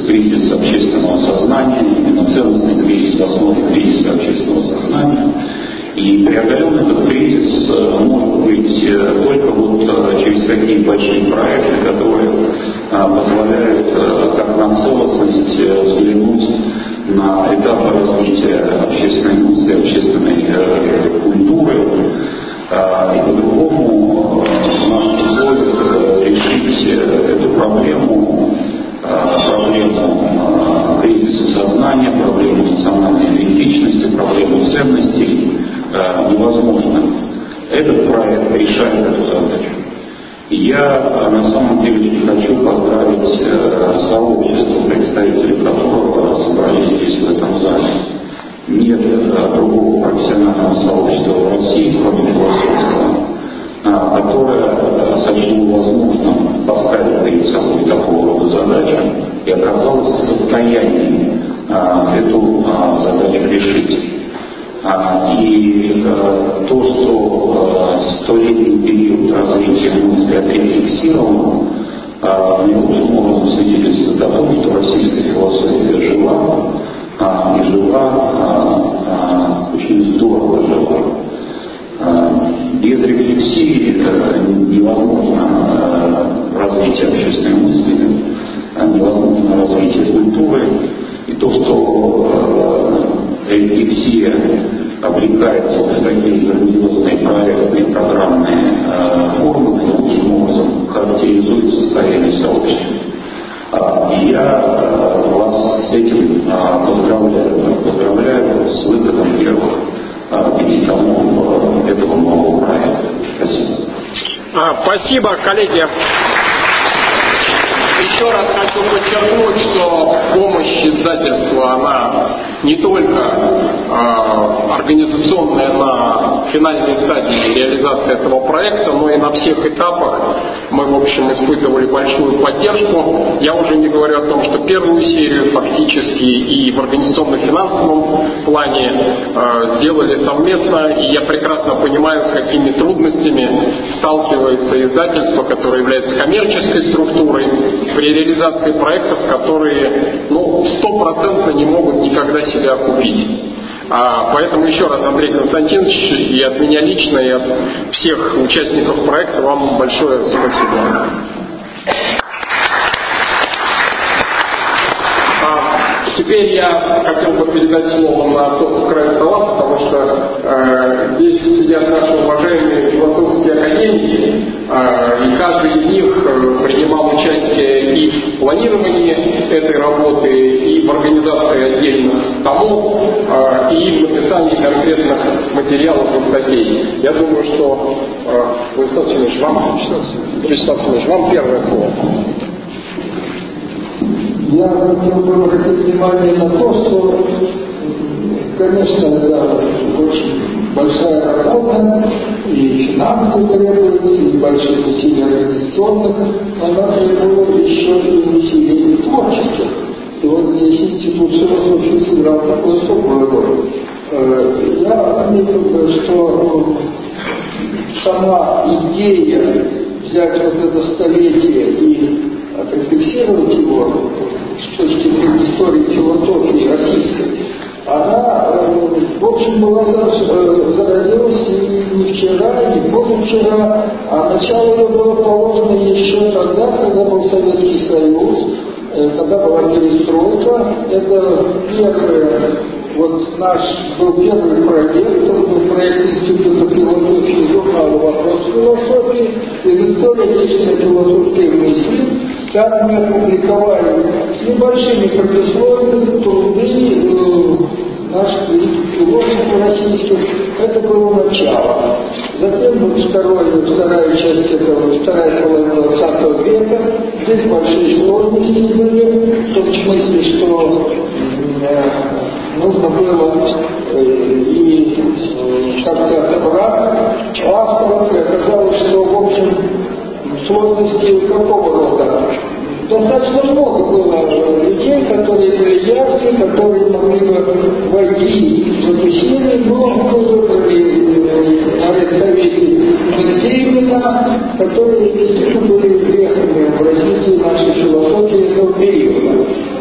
кризис общественного сознания, именно ценностный кризис в основе кризиса общественного сознания. И преодолен этот кризис может быть только вот через такие большие проекты, которые позволяют как на целостность взглянуть на этапы развития общественной мысли, общественной культуры. И по-другому нас позволит решить эту проблему, проблему кризиса сознания, проблему национальной идентичности, проблему ценностей невозможно. Этот проект решает эту задачу. И я на самом деле очень хочу поздравить сообщество, представители которого собрались здесь, в этом зале. Нет другого профессионального сообщества в России, кроме философского, которое сочло возможным поставить перед собой такого рода задачу и оказалось в состоянии эту задачу решить. И то, что столетний период развития мысли отрефлексирован, наилучшим образом свидетельствует о том, что российская философия жива, и жива, очень здорово жива. Без рефлексии невозможно развитие общественной мысли, невозможно развитие культуры. И то, что рефлексия облекается в такие грандиозные проектные программные формы, наилучшим образом характеризует состояние сообщества. И я вас с этим поздравляю, поздравляю с выходом первых пяти томов этого нового проекта. Спасибо. А, спасибо, коллеги. Еще раз хочу подчеркнуть, что помощь издательства, она не только э, организационная на финальной стадии реализации этого проекта, но и на всех этапах мы, в общем, испытывали большую поддержку. Я уже не говорю о том, что первую серию фактически и в организационно-финансовом плане э, сделали совместно, и я прекрасно понимаю, с какими трудностями сталкивается издательство, которое является коммерческой структурой, при реализации проектов, которые ну, стопроцентно не могут никогда себя окупить. А, поэтому еще раз, Андрей Константинович, и от меня лично, и от всех участников проекта вам большое спасибо. Теперь я хотел бы передать слово на тот край стола, потому что э, здесь сидят наши уважаемые философские академии, э, и каждый из них э, принимал участие и в планировании этой работы, и в организации отдельных томов, э, и в написании конкретных материалов и статей. Я думаю, что э, Владислав Семенович, вам, Вячеслав Семенович, вам первое слово. Я хотел бы обратить внимание на то, что, конечно, это очень большая работа, и финансы требуются, и больших усилий организационных, но она требует еще и усилий творческих. И вот здесь институт философии сыграл высокую роль. Я отметил бы, что сама идея взять вот это столетие и отрефлексировать его с точки зрения истории философии российской, она, в общем, была зародилась не вчера, не позавчера, а начало ее было положено еще тогда, когда был Советский Союз, когда была перестройка. Это первое, вот наш был первый проект, это был проект Института философии журнала «Вопрос философии», из истории отечественной философской мысли. Там мы опубликовали с небольшими предисловиями труды э, наших великих философов российских. Это было начало. Затем вот второе, вторая часть этого, вторая половина двадцатого века. Здесь большие сложности были, в том смысле, что э, нужно было э, и э, как-то отобрать авторов, и оказалось, что в общем сложности какого рода? Достаточно много было людей, которые были яркие, которые могли бы войти в эту серию, но мы выбрали на редсовете те имена, которые действительно были вехами в развитии нашей философии этого периода.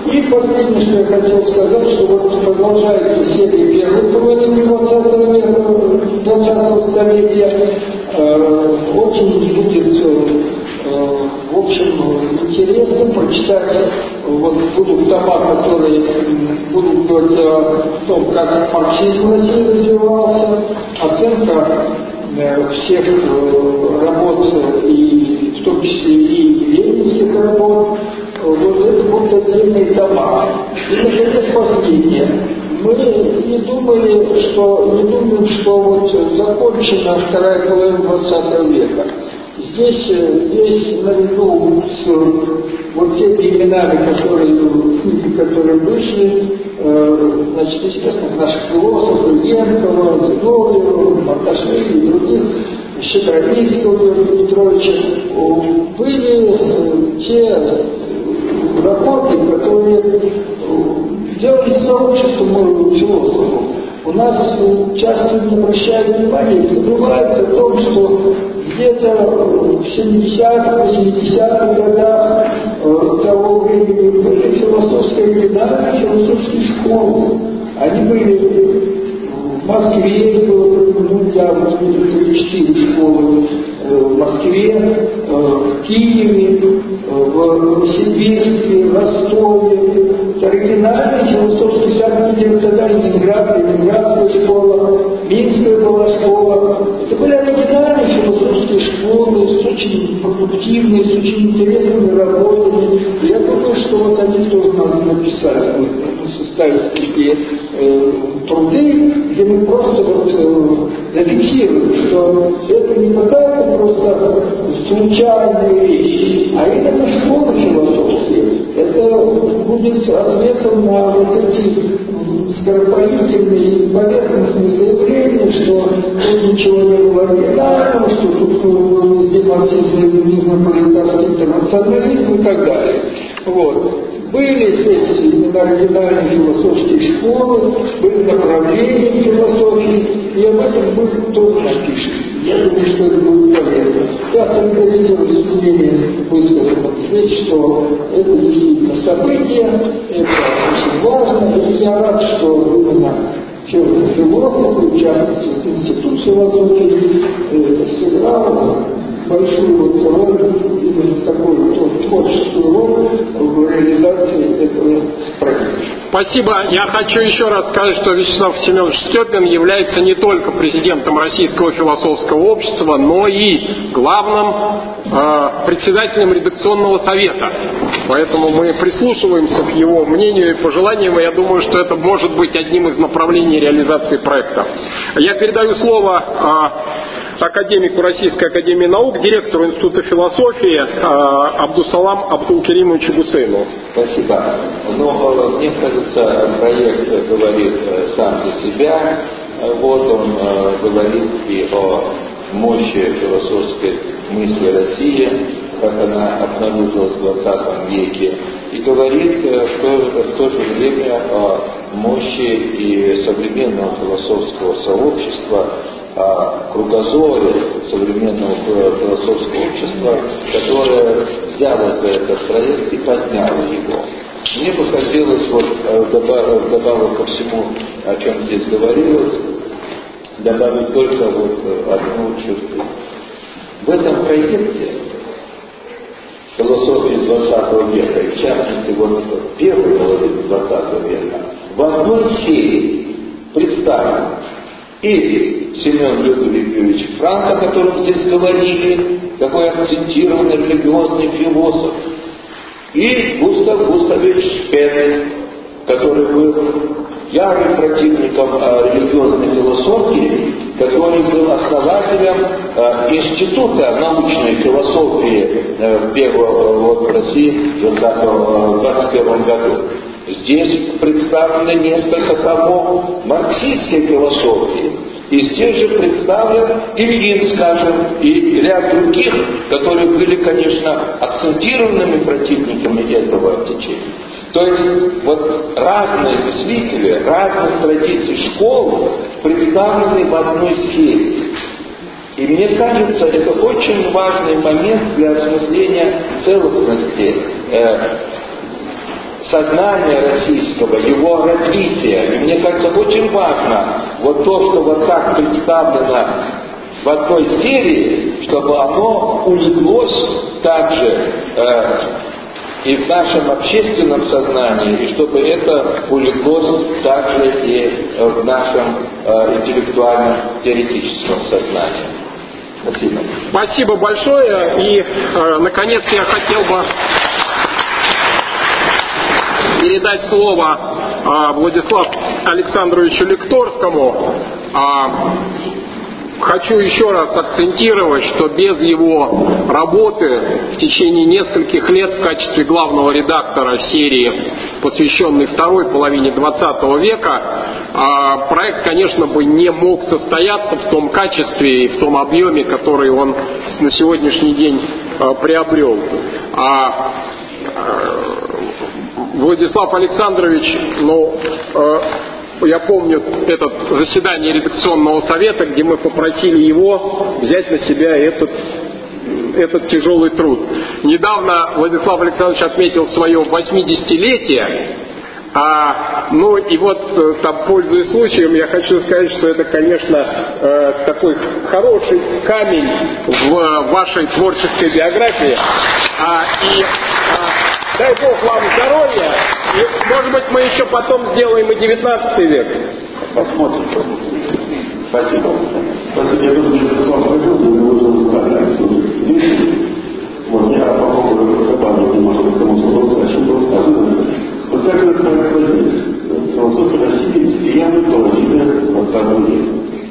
И последнее, что я хотел сказать, что вот продолжается серия первых половины двадцатого века, двадцатого столетия. Э, очень будет, э, в общем, интересно прочитать, вот будут тома, которые будут говорить о том, как марксизм в России развивался, оценка э, всех э, работ, и в том числе и ленинских работ. Вот это будут отдельные тома. И, наконец, последнее. Мы не думали, что, не думаем, что вот закончена вторая половина двадцатого века. Здесь есть наряду с вот теми именами, которые, книги, которые вышли, э, значит, известных наших философов, Ленкова, Зиновьева, Марташвили и других, Щедровицкого Петровича, были э, те работы, которые делали сообществом философов. У нас часто не обращают внимания и забывают о том, что где-то в семидесятых, восьмидесятых годах того времени были философские гимназии, философские школы. Они были в Москве, ну, я вот четыре школы в Москве, в Киеве, в Новосибирске, в Ростове. Оригинальные философские сады, тогда Ленинград, Ленинградская школа, Минская была школа. Это были оригинальные философские школы с очень продуктивными, с очень интересными работами. И я думаю, что вот они тоже надо написать, составить такие э, труды, где мы просто вот э, зафиксируем, что это не какая-то просто случайная вещь, а именно школа философская. Это будет ответом на вот эти скоропалительные и поверхностные заявления, что тут ничего не было оригинального, что тут был везде марксизм, ленинизм, пролетарский интернационализм и так далее. Вот. Были здесь именно оригинальные философские школы, были направления философии, и об этом мы тоже напишем. Я думаю, что это будет полезно. Я солидаризируюсь с мнением высказанным здесь, что это действительно событие, это очень важно, и я рад, что именно философы, в частности, институт философии, сыграл большую роль, именно такую творческую роль в реализации этого проекта. Спасибо. Я хочу еще раз сказать, что Вячеслав Семенович Степин является не только президентом Российского философского общества, но и главным э, председателем редакционного совета. Поэтому мы прислушиваемся к его мнению и пожеланиям, и я думаю, что это может быть одним из направлений реализации проекта. Я передаю слово э, академику Российской академии наук, директору Института философии э, Абдусалам Абдулкеримовичу Гусейну. Спасибо. Ну, мне кажется, проект говорит сам за себя. Вот он говорит и о мощи философской мысли России, как она обнаружилась в двадцатом веке, и говорит в то, в то же время о мощи и современного философского сообщества, о кругозоре современного философского общества, которое взяло за этот проект и подняло его. Мне бы хотелось, вот, вдобавок ко всему, о чем здесь говорилось, добавить только вот одну черту. В этом проекте философии двадцатого века, и в частности вот первой половины двадцатого века, в одной серии представлен и Семен Людвигович Франк, о котором здесь говорили, такой акцентированный религиозный философ, и Густав Густавович Шпенель, который был ярым противником э, религиозной философии, который был основателем э, Института научной философии э, в, первом, вот, в России в двадцать первом году. Здесь представлено несколько томов марксистской философии. И здесь же представлен Ильин, скажем, и ряд других, которые были, конечно, акцентированными противниками этого течения. То есть вот разные мыслители, разных традиций школ представлены в одной серии. И мне кажется, это очень важный момент для осмысления целостности э, сознания российского, его развития. И мне кажется, очень важно вот то, что вот так представлено в одной серии, чтобы оно улеглось также э, и в нашем общественном сознании, и чтобы это улеглось также и в нашем э, интеллектуальном теоретическом сознании. Спасибо. Спасибо большое. И, э, наконец, я хотел бы передать слово э, Владиславу Александровичу Лекторскому. Э, Хочу еще раз акцентировать, что без его работы в течение нескольких лет в качестве главного редактора серии, посвященной второй половине двадцатого века, проект, конечно, бы не мог состояться в том качестве и в том объеме, который он на сегодняшний день приобрел. Владислав Александрович, ну, я помню это заседание редакционного совета, где мы попросили его взять на себя этот, этот тяжелый труд. Недавно Владислав Александрович отметил свое восьмидесятилетие, а, ну и вот, там, пользуясь случаем, я хочу сказать, что это, конечно, э, такой хороший камень в вашей творческой биографии. А, и а, дай Бог вам здоровья. И, может быть, мы еще потом сделаем и девятнадцатый век. Посмотрим. Спасибо. Спасибо. Я думаю, что вам скажу, что вы уже устали. Вот я попробую добавить немножко к тому, что было очень было сказано. Вот как это происходит? Философия России, и я бы тоже во втором веке.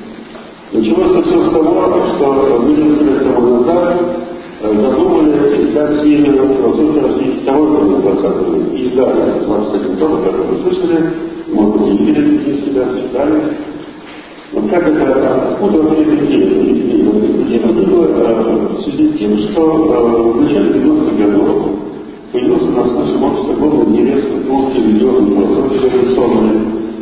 Началось все с того, что мы несколько лет тому назад задумали издать серию философии России второй половины двадцатого века. И издали двадцать один том, который вы слышали, может быть, и видели себя, читали. Вот как это, откуда вообще эта идея? Идея возникла в связи с тем, что в начале девяностых годов появился на нашем обществе огромный интерес к русской религиозной философии революционной.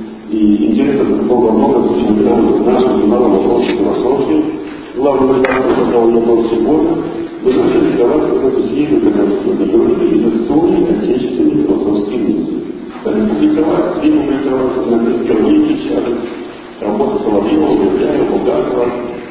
И интерес это было много очень к нашему журналу вопросу философии. Главный редактор, которого я был сегодня, мы начали давать вот эту серию, когда мы говорили, из истории отечественной философской мысли. Стали публиковать, где публиковать на первые печати, работа Соловьева, Гурьяева, Булгакова,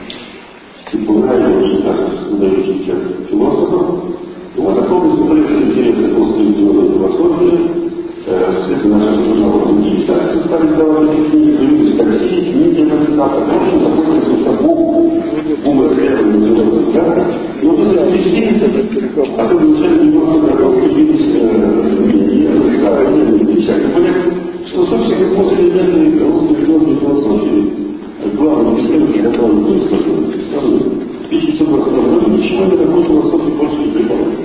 Степуна и других наших выдающихся философов. И вот такой исторический интерес к русской религиозной философии, вслед нашего журнала «Другие издатели» стали давать эти книги, появились статьи, книги написали, в общем, какой-то бог, умоследование, да? И вот эти вещи, а то вначале девяностых годов появились мнения, высказывания, печати. Понятно, что, собственно, после элементной русской религиозной философии, главный исследователь, который был создан в тысяча девятьсот двадцатом году, ничего на такой философии больше не прибавили.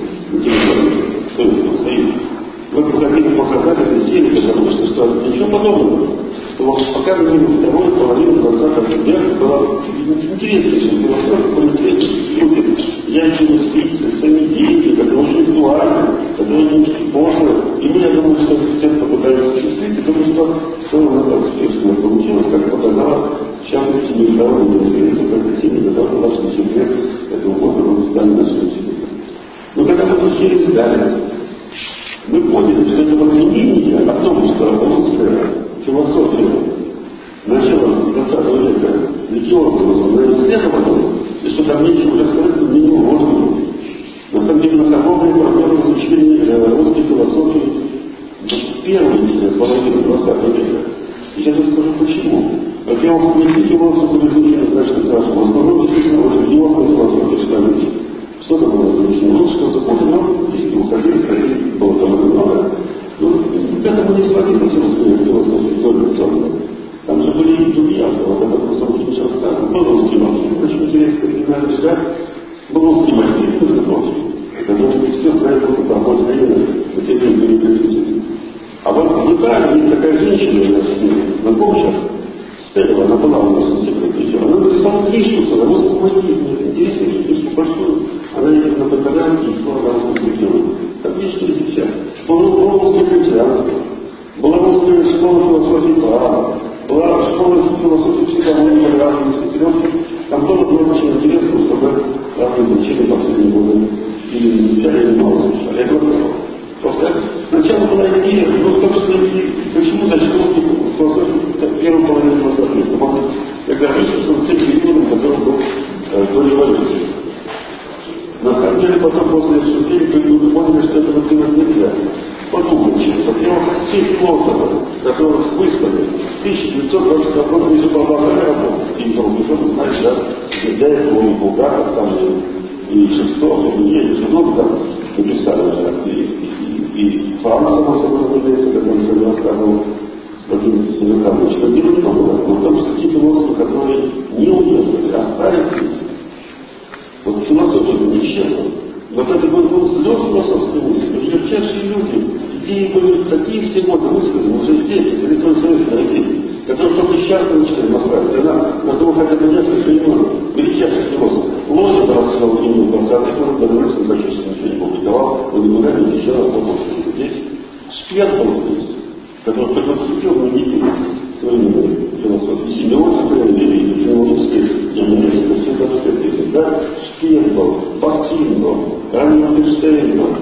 Что это тут стоит? Мы бы хотели показать этой серии, потому что, что ничего подобного. Что вот показывали второй половину двадцатого века была интереснейшая философия, была интереснейшая. Люди, яйцами спицы, сами деньги, это очень актуально, это очень пошло. И мы, я думаю, что те, кто пытаются чувствовать, я думаю, что все у нас так успешно получилось, как показала, в частности, международная конференция, как теми, которые ваш секрет этого года вы стали нашим учеником. Но когда мы эту серию сдали, мы поняли, что это мнение о том, что русская философия начала двадцатого века религиозного исследования, и что там нечего уже сказать, мне невозможно. На самом деле, на огромные проблемы изучения русской философии в первой половине двадцатого века. И сейчас я скажу почему. Во-первых, не все философы изучили достаточно хорошо. В основном действительно очень религиозная философия читали. Что-то было изучено лучше, что-то хуже, но если уходили, ходили, было там много. Ну, к этому не сводилось философия истории. Там же были и другие авторы, вот это просто очень рассказано. Был русский Максим, очень интересный оригинальный взгляд. Был русский Максим, между прочим. Это может быть все знает только по ходу времени, но те люди были присутствовали. А вот в Италии есть такая женщина, я с ней знаком сейчас, Стелла, она была у нас в институте, она написала книжку с русским мотивом, интересную книжку большую. Она едет на Батарян и скоро на русском делает. Там есть что изучать. Была русская христианство, была русская школа философии права, была школа философии психологии, разных институтов. Там тоже было очень интересно, чтобы разные учили последние годы или изучали, или мало изучали. Я говорю, просто Сначала была идея, ну, собственно, почему Дальшковский философия первую половину двадцатого века, потому когда вышел с тем периодом, который был э, до революции. На самом деле, потом после обсуждения поняли, что этого делать нельзя. Подумайте, во-первых, все философы, которых выставили в тысяча девятьсот двадцать втором году, еще продолжали работать. И вдруг, уже, вы знаете, да, для этого и Булгаков, там, и, и Шестов, и Ельцин, и много там написали уже. И, и, и Франц, само собой, разумеется, когда он сегодня рассказывал с Владимиром Станиславовичем, что дело не только так, но в том числе такие философы, которые не уехали, а остались. Вот философия нечестна. Вот это был, был взлет философской мысли. Ярчайшие люди, идеи были такие все годы высказаны, уже здесь, на территории Советской России, которые только сейчас начали настраивать. Она назову хотя бы несколько имен, величайших философов. Лозер рассказал именно в двадцатых годах, до революции практически ничего не публиковал, он никуда не исчезал, работал здесь. Шквер был здесь, который предвосхитил на неделю современной философии. Семёнская или философская, я не знаю, это все достаточно, да? Шквер был, Паскин был, Раннинштейн был,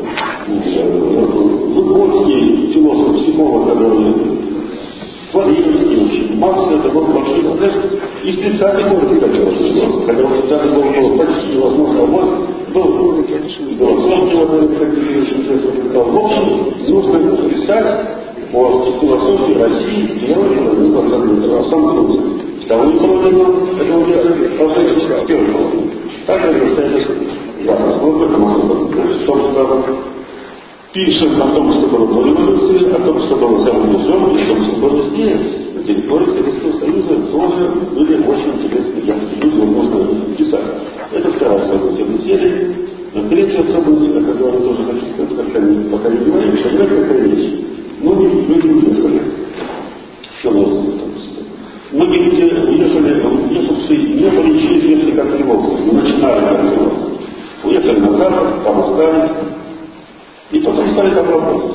Выгодский философ, психолог, который Флоренский, в общем, масса это был большой процесс, и в тридцатых годах, кстати, когда в тридцатых годах было почти невозможно работать, был философский, вот этот, как ты очень интересно сказал. В общем, нужно писать о философии России, первый человек, сам Крузов. Второй половину, это он пишет, просто первый половину. Так это стоит, да, вот это можно сказать, что пишем о том, что было до революции, о том, что было за рубежом, и о том, что было здесь, на территории Советского Союза, тоже были очень интересные яркие люди, можно писать. Это вторая особенность этой серии. Третья особенность, о которой тоже хочу сказать, пока не, пока не говорим, что это такая вещь. Многие люди уехали, философы, в том числе. Многие люди уехали, уехавшие не были известны как философы, не начинали как философы. Уехали на Запад, там остались, и потом стали там работать.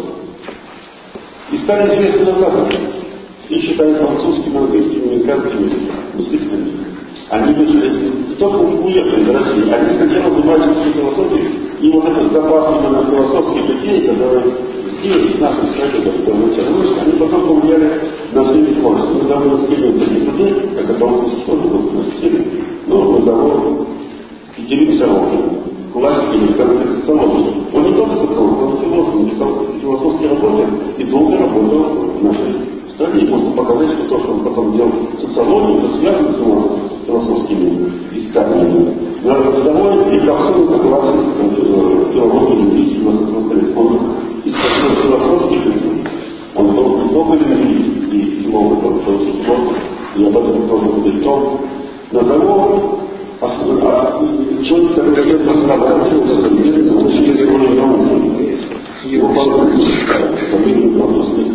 И стали известны на Западе. И считают французскими, английскими, американскими мыслителями. Они вышли, только уехали из России. Они сначала занимались философией, и вот этот запас именно философских людей, которые здесь, в нашей стране, которые мы сейчас вышли, они потом повлияли на жизнь творчества. Мы довольно скидываем таких людей, как это он тоже был в стиле, но назову Екатерину Сорокину. Классики или как-то социологии. Он не только социолог, он философ, он писал философские работы и долго работал в нашей стране. И можно показать, что то, что он потом делал социологию, это связано с его философскими исканиями. Но разговор и абсолютно классик филологии, лингвистики, он исходил философских людей. Он был не только лингвист и филолог, он был философ, и об этом тоже будет том. Назову А человек, который познавался, это мир, он через его науки. Его получили, фамилию просто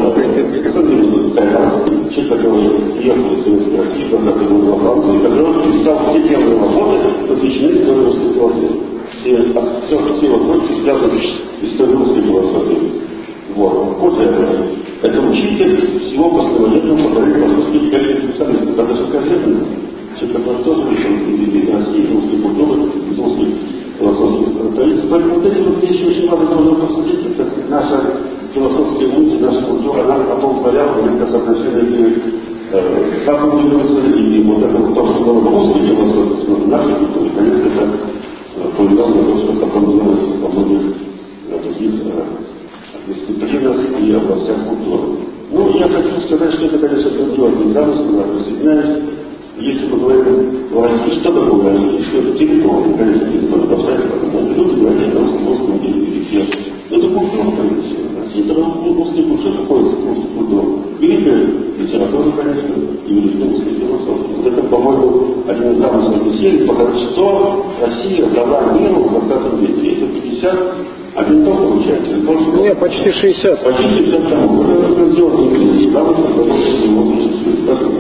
человек, который ехал из Советской России, когда был во Франции, который писал все первые работы, посвящены истории русской философии. Все, все, все его творчество связано с историей русской философии. Вот. После этого это учитель всего послевоенного поколения французских специалистов. Это же конкретно. Человек, который тоже вышел из России, из русской культуры, из русских философских традиций. Поэтому вот эти вот вещи очень важно тоже посудить. Так сказать, наша философская мысль, наша культура, она ополздаряла несколько соотношений к западной мысли, и вот это вот то, что было в русской философии, в нашей культуре, конечно, это повлияло на то, что потом делалось во многих других дисциплинах и областях культуры. Ну, я хочу сказать, что это, конечно, грандиозный замысел, я присоединяюсь. Если мы говорим в России, что такое Россия, что это территория, конечно, территория обстоятельства, люди говорят на русском, русском языке. Это культура, конечно. Это русская культура, какой русская культура? Великая литература, конечно, и великая русская философия. Вот это, по-моему, один из замыслов этой серии, показать, что Россия дала миру в двадцатом веке. Это пятьдесят один том получается. Нет, почти шестьдесят. Почти шестьдесят томов. Это грандиозный замысел, потому что не могут спасибо.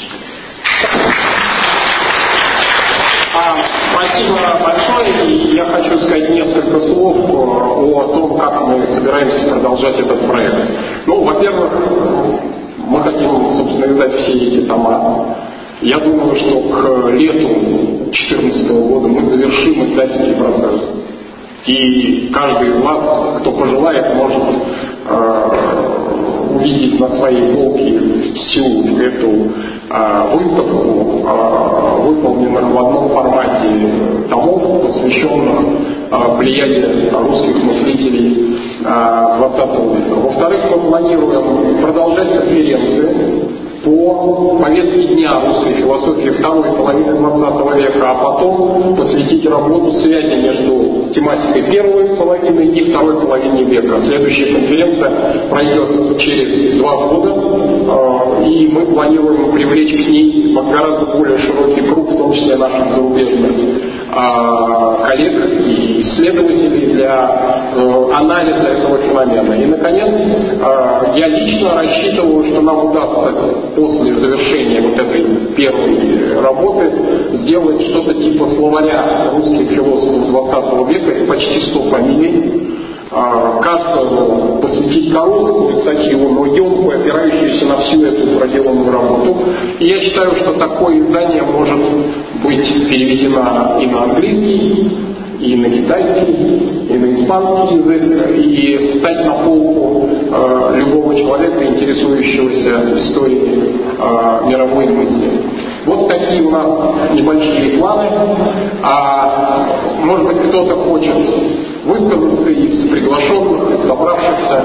Спасибо большое, и я хочу сказать несколько слов о том, как мы собираемся продолжать этот проект. Ну, во-первых, мы хотим, собственно, издать все эти тома. Я думаю, что к лету две тысячи четырнадцатого года мы завершим издательский процесс. И каждый из вас, кто пожелает, может увидеть на своей полке всю эту э, выставку э, выполненных в одном формате томов, посвященных э, влиянию русских мыслителей э, двадцатого века. Во-вторых, мы планируем продолжать конференции по повестке дня русской философии второй половины двадцатого века, а потом посвятить работу связи между тематикой первой половины и второй половины века. Следующая конференция пройдет через два года, и мы планируем привлечь к ней гораздо более широкий круг, в том числе наших зарубежных коллег и исследователей для анализа этого феномена. И, наконец, я лично рассчитываю, что нам удастся после завершения вот этой первой работы сделать что-то типа словаря русских философов двадцатого века, это почти сто фамилий, каждому посвятить короткую статью, но емкую, опирающуюся на всю эту проделанную работу. И я считаю, что такое издание может быть переведено и на английский, и на китайский, и на испанский язык, и стать на полку э, любого человека, интересующегося историей э, мировой мысли. Вот такие у нас небольшие планы. А может быть, кто-то хочет высказаться из приглашенных, из собравшихся.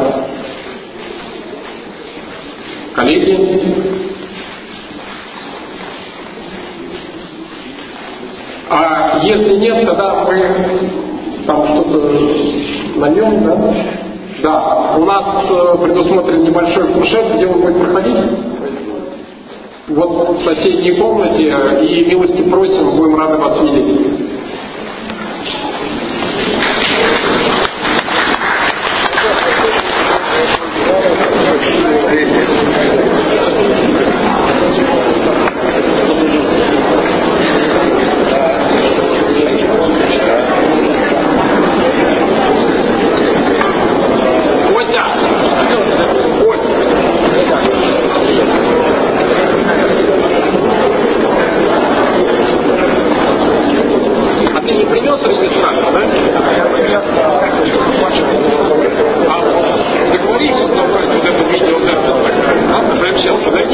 Коллеги. А если нет, тогда мы там что-то нальем, да? Да, у нас предусмотрен небольшой фуршет, где он будет проходить. Вот в соседней комнате, и милости просим, будем рады вас видеть. Договорись, вот это видео, да, прямо сейчас, подойди.